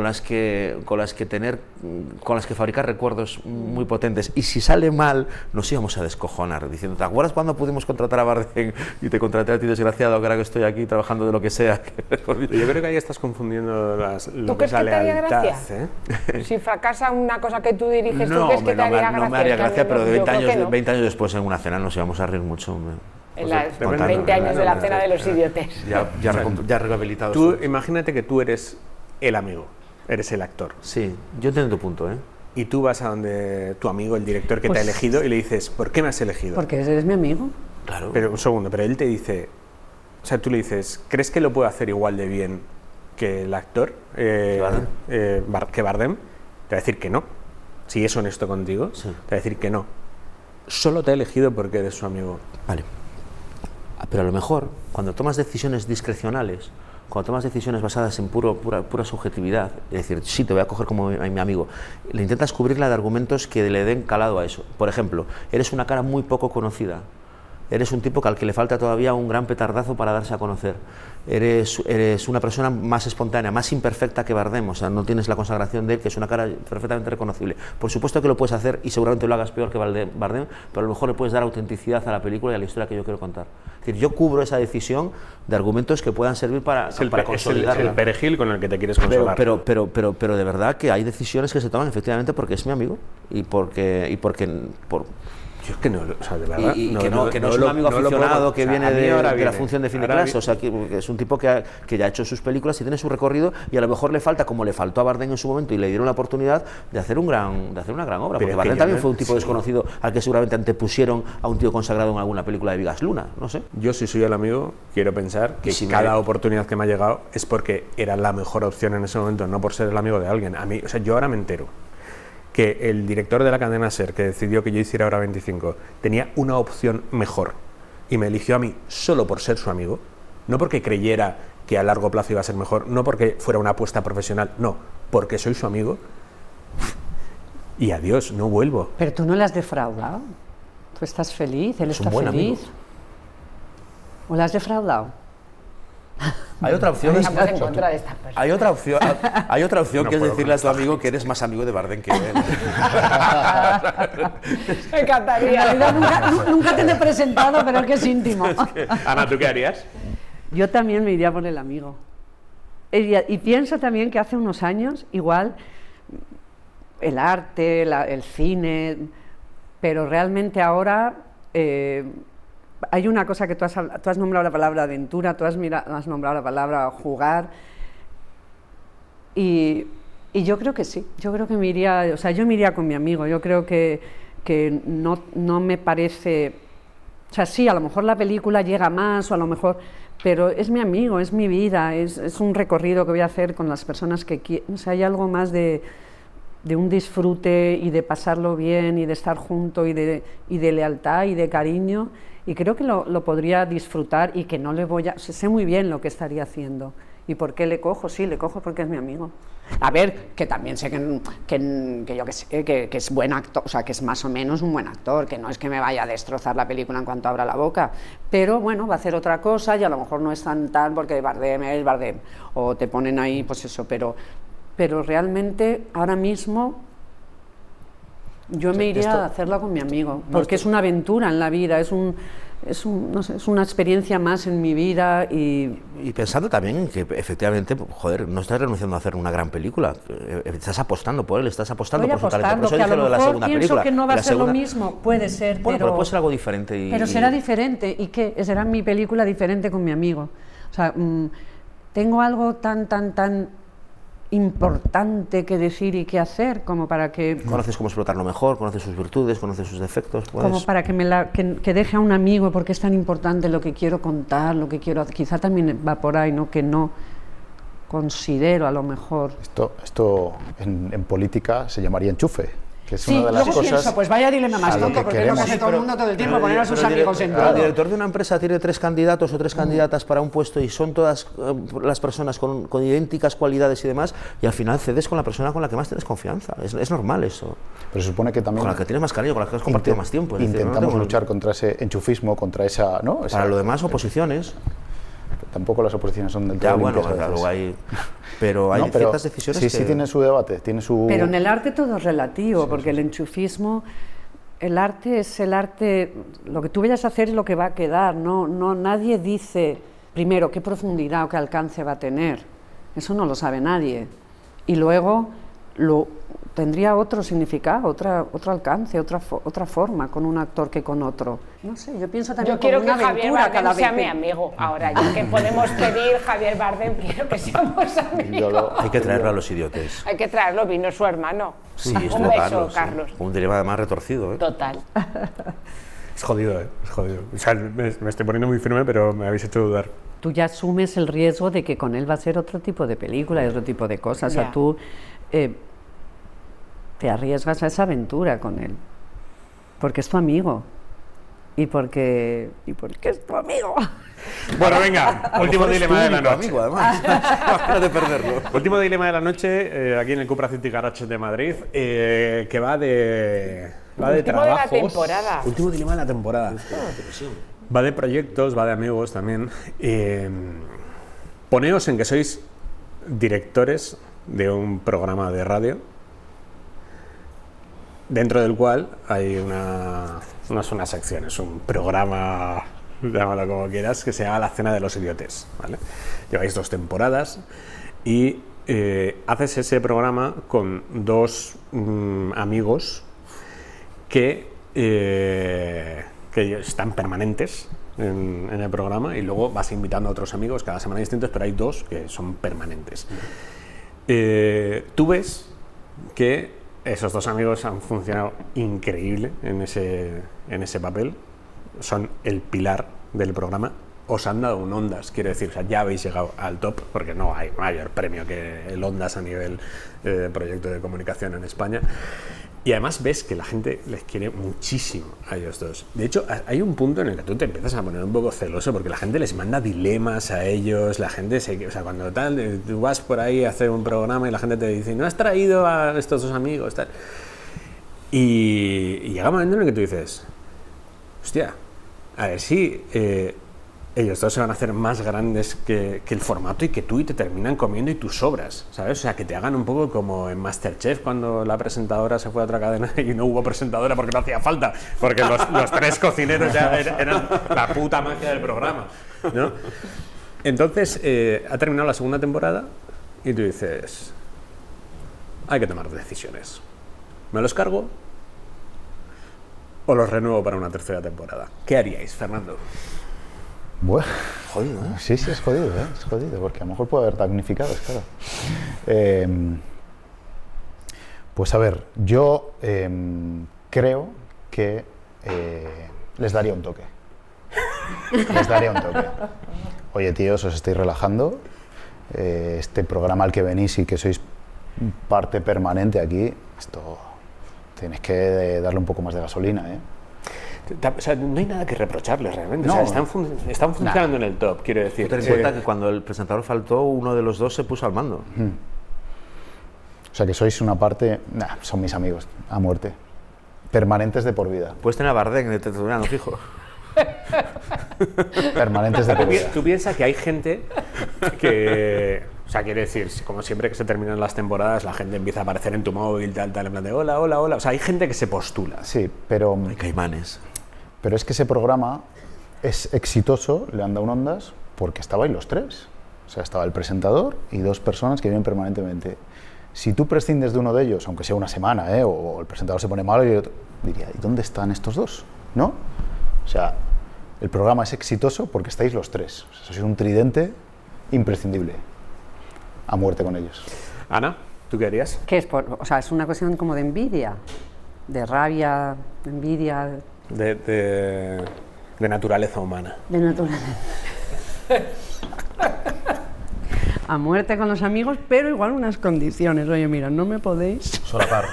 fabricar recuerdos muy potentes. Y si sale mal, nos íbamos a descojonar, diciendo, ¿te acuerdas cuando pudimos contratar a Bardem y te contraté a ti, desgraciado, que ahora que estoy aquí trabajando de lo que sea? Yo creo que ahí estás confundiendo ¿Tú crees que te haría gracia? Si fracasa una cosa que tú diriges, ¿tú crees que te haría gracia? No me haría gracia, pero de 20 años después en una cena nos íbamos a reír mucho. En los 20 años de la cena de los idiotes. Ya rehabilitados. Tú imagínate que tú eres el amigo, eres el actor. Sí, yo entiendo tu punto, ¿eh? Y tú vas a donde tu amigo, el director que te ha elegido, y le dices, ¿por qué me has elegido? Porque eres mi amigo. Claro. Pero un segundo, pero él te dice, o sea, tú le dices, ¿crees que lo puede hacer igual de bien que el actor, que Bardem? Te va a decir que no. Si es honesto contigo, sí, te va a decir que no. Solo te ha elegido porque eres su amigo. Vale. Pero a lo mejor, cuando tomas decisiones discrecionales, cuando tomas decisiones basadas en pura subjetividad, es decir, sí, te voy a coger como mi amigo, le intentas cubrirla de argumentos que le den calado a eso. Por ejemplo, eres una cara muy poco conocida, eres un tipo al que le falta todavía un gran petardazo para darse a conocer, eres una persona más espontánea, más imperfecta que Bardem, o sea, no tienes la consagración de él, que es una cara perfectamente reconocible. Por supuesto que lo puedes hacer y seguramente lo hagas peor que Bardem, pero a lo mejor le puedes dar autenticidad a la película y a la historia que yo quiero contar. Es decir, yo cubro esa decisión de argumentos que puedan servir para consolidarla. Es el perejil con el que te quieres consolar. Pero de verdad que hay decisiones que se toman efectivamente porque es mi amigo y porque yo es que no, o sea, de verdad. Que no es un amigo aficionado que viene de la función de fin de clase, o sea, que es un tipo que ya ha hecho sus películas y tiene su recorrido y a lo mejor le falta, como le faltó a Bardem en su momento y le dieron la oportunidad de hacer una gran obra, porque Bardem también fue un tipo desconocido al que seguramente antepusieron a un tío consagrado en alguna película de Vigas Luna, no sé. Yo, si soy el amigo, quiero pensar que cada oportunidad que me ha llegado es porque era la mejor opción en ese momento, no por ser el amigo de alguien. A mí, o sea, yo ahora me entero que el director de la cadena SER, que decidió que yo hiciera Hora 25, tenía una opción mejor y me eligió a mí solo por ser su amigo, no porque creyera que a largo plazo iba a ser mejor, no porque fuera una apuesta profesional, no, porque soy su amigo, y adiós, no vuelvo. Pero tú no le has defraudado, tú estás feliz, él está feliz. Amigo. ¿O le has defraudado? Hay otra opción. Estamos en contra de esta persona. Hay otra opción que es decirle a tu amigo que eres más amigo de Bardem que él. Me encantaría. Nunca te he presentado, pero es que es íntimo. Ana, ¿tú qué harías? Yo también me iría por el amigo. Y pienso también que hace unos años, igual, el arte, el cine, pero realmente ahora... hay una cosa que tú has nombrado la palabra aventura, tú has nombrado la palabra jugar y yo creo que sí, yo creo que me iría con mi amigo, yo creo que no me parece, o sea, sí, a lo mejor la película llega más o a lo mejor, pero es mi amigo, es mi vida, es un recorrido que voy a hacer con las personas que quiero, o sea, hay algo más de un disfrute y de pasarlo bien y de estar junto y de lealtad y de cariño. Y creo que lo podría disfrutar y que no le voy a... sé muy bien lo que estaría haciendo. ¿Y por qué le cojo? Sí, le cojo porque es mi amigo. A ver, que también sé que yo que sé, que es buen actor, o sea, que es más o menos un buen actor, que no es que me vaya a destrozar la película en cuanto abra la boca, pero bueno, va a hacer otra cosa y a lo mejor no es tan porque Bardem es Bardem, o te ponen ahí, pues eso, pero realmente ahora mismo... yo me iría a hacerla con mi amigo, porque es una aventura en la vida, es una experiencia más en mi vida y pensando también en que efectivamente, joder, no estás renunciando a hacer una gran película, estás apostando por él, estás apostando por su talento. Por eso que a lo de la mejor segunda pienso película. Que no va a ser lo mismo, puede ser, bueno, pero puede ser algo diferente. Pero será diferente, ¿y qué? Será mi película diferente con mi amigo. O sea, tengo algo tan importante que decir y que hacer como para que... Conoces cómo explotarlo mejor, conoces sus virtudes, conoces sus defectos. Pues... como para que deje a un amigo, porque es tan importante lo que quiero contar, lo que quiero... Quizá también va por ahí, ¿no? Que no considero a lo mejor... Esto en política se llamaría enchufe. Que es sí, una de las luego cosas pienso, pues vaya dilema más tonto, porque es lo que hace todo el mundo todo el tiempo, poner a sus amigos en todo. El director de una empresa tiene 3 candidatos o 3 candidatas para un puesto y son todas las personas con idénticas cualidades y demás, y al final cedes con la persona con la que más tienes confianza. Es normal eso. Pero se supone que también... con la que tienes más cariño, con la que has compartido más tiempo. Intentamos luchar contra ese enchufismo, contra esa... ¿no? Para lo demás, oposiciones. Tampoco las oposiciones son del Ya, todo bueno, limpias a veces. algo hay... Pero hay No, ciertas decisiones sí, que... sí tiene su debate, tiene su... Pero en el arte todo es relativo, porque el enchufismo, el arte es el arte, lo que tú vayas a hacer es lo que va a quedar, no, nadie dice primero qué profundidad o qué alcance va a tener, eso no lo sabe nadie, y luego tendría otro significado, otro alcance, otra forma con un actor que con otro. No sé, yo pienso también Yo quiero como que una Javier aventura Bardem cada sea vez mi amigo. Ahora, ya que podemos pedir Javier Bardem, quiero que seamos amigos. Hay que traerlo a Los Idiotes. Hay que traerlo, vino su hermano. Sí, Un estuvo beso, sí. Carlos. Un dilema además retorcido, ¿eh? Total. Es jodido, es jodido. O sea, me estoy poniendo muy firme, pero me habéis hecho dudar. tú ya asumes el riesgo de que con él va a ser otro tipo de película y otro tipo de cosas. O sea, tú te arriesgas a esa aventura con él, porque es tu amigo y porque es tu amigo. Bueno, venga, último dilema de la noche. Amigo, además. Para de perderlo. Último dilema de la noche, aquí en el Cupra City Garage de Madrid, que va de Último trabajos. de la temporada. Último dilema de la temporada. Va de proyectos, va de amigos también. Poneos en que sois directores de un programa de radio, dentro del cual hay no es una sección, es un programa, llámalo como quieras, que se llama La Cena de los Idiotes, ¿vale? Lleváis 2 temporadas y haces ese programa con 2 amigos que están permanentes en el programa, y luego vas invitando a otros amigos cada semana distintos, pero hay 2 que son permanentes. Tú ves que esos 2 amigos han funcionado increíble en ese papel, son el pilar del programa, os han dado un Ondas, quiero decir, o sea, ya habéis llegado al top, porque no hay mayor premio que el Ondas a nivel proyecto de comunicación en España. Y además ves que la gente les quiere muchísimo a ellos 2. De hecho, hay un punto en el que tú te empiezas a poner un poco celoso porque la gente les manda dilemas a ellos, la gente o sea, cuando tú vas por ahí a hacer un programa y la gente te dice, ¿no has traído a estos 2 amigos? Tal. Y llega un momento en el que tú dices, hostia, a ver si ellos 2 se van a hacer más grandes que el formato y que tú, y te terminan comiendo y tú sobras, ¿sabes? O sea, que te hagan un poco como en MasterChef, cuando la presentadora se fue a otra cadena y no hubo presentadora porque no hacía falta, porque los 3 cocineros ya eran la puta magia del programa, ¿no? Entonces, ha terminado la 2ª temporada y tú dices, hay que tomar decisiones. ¿Me los cargo o los renuevo para una 3ª temporada? ¿Qué haríais, Fernando? Bueno, Jodido, ¿eh? sí, es jodido, es jodido, porque a lo mejor puede haber damnificados, claro. Pues a ver, yo creo que les daría un toque. Les daría un toque. Oye, tíos, os estáis relajando. Este programa al que venís y que sois parte permanente aquí, esto tenéis que darle un poco más de gasolina, ¿eh? O sea, no hay nada que reprocharles realmente. No. O sea, están funcionando en el top, quiero decir. Ten en cuenta que cuando el presentador faltó, uno de los 2 se puso al mando. O sea, que sois una parte... son mis amigos, a muerte. Permanentes de por vida. Puedes tener a Bardem en el tertuliano, fijo. Permanentes de por vida. Tú piensas que hay gente que... O sea, quiere decir, como siempre que se terminan las temporadas, la gente empieza a aparecer en tu móvil, tal, en plan de hola, hola, hola. O sea, hay gente que se postula. Sí, pero... Hay caimanes. Pero es que ese programa es exitoso, le han dado un Ondas, porque estabais los 3. O sea, estaba el presentador y 2 personas que viven permanentemente. Si tú prescindes de uno de ellos, aunque sea una semana, o el presentador se pone malo, y otro, diría, ¿y dónde están estos 2? ¿No? O sea, el programa es exitoso porque estáis los 3. O sea, sois un tridente imprescindible. A muerte con ellos. Ana, ¿tú qué harías? ¿Qué es? O sea, es una cuestión como de envidia, de rabia, de envidia, De naturaleza humana. de naturaleza. A muerte con los amigos, pero igual unas condiciones. Oye, mira, no me podéis Solapar.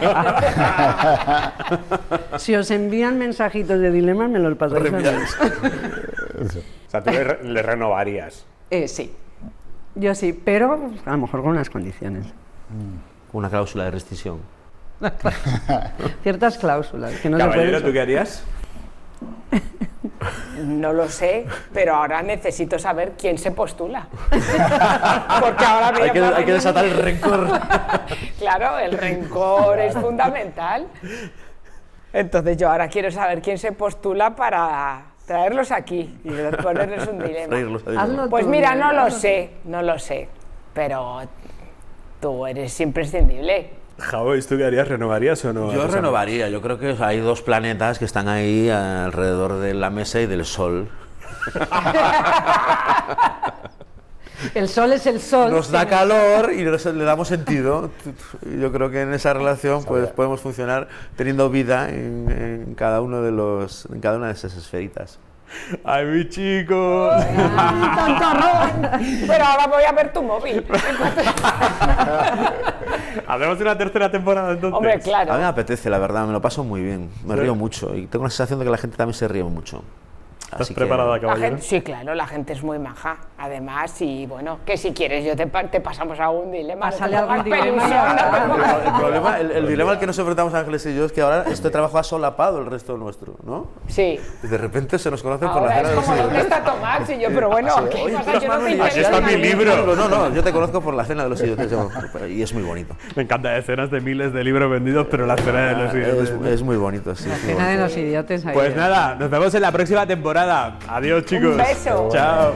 Si os envían mensajitos de dilemas, me los pasáis a mí. O sea, tú le renovarías. Sí, yo sí, pero a lo mejor con unas condiciones. Una cláusula de rescisión. Ciertas cláusulas que no se Caballero, pueden... ¿tú qué harías? No lo sé, pero ahora necesito saber quién se postula. Porque ahora me hay que desatar el rencor. Claro, el rencor es fundamental. Entonces yo ahora quiero saber quién se postula para traerlos aquí y ponerles un dilema. Pues mira, no lo sé, pero tú eres imprescindible. Javo, ¿tú qué harías? ¿Renovarías o no? Yo renovaría. Yo creo que hay 2 planetas que están ahí alrededor de la mesa y del Sol. El Sol es el Sol. Nos da calor y le damos sentido. Yo creo que en esa relación pues podemos funcionar teniendo vida en cada una de esas esferitas. ¡Ay, mi chico! Pero ahora voy a ver tu móvil. ¿Hacemos una tercera temporada entonces? Hombre, claro. A mí me apetece, la verdad, me lo paso muy bien. Me río mucho y tengo la sensación de que la gente también se ríe mucho. ¿Estás preparada, caballero? Sí, claro, la gente es muy maja. Además, y bueno, que si quieres te pasamos a un dilema. Pásale algún dilema. El dilema al que nos enfrentamos Ángeles y yo es que ahora este trabajo ha solapado el resto nuestro, ¿no? Sí. Y de repente se nos conocen por la Ahora cena es de los como, ¿dónde idiotes. está Tomás? Y yo, pero bueno, ¿qué pasa? Yo no te Aquí está mi libro. No, yo te conozco por la cena de los idiotes y es muy bonito. Me encanta, decenas de miles de libros vendidos, pero la cena de los idiotes. Es muy bonito, sí. La cena de los idiotes. Ahí Pues nada, nos vemos en la próxima temporada. Adiós, chicos. Un beso. Chao.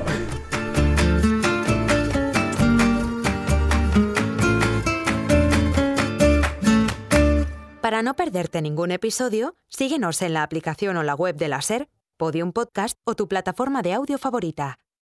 Para no perderte ningún episodio, síguenos en la aplicación o la web de la SER, Podium Podcast o tu plataforma de audio favorita.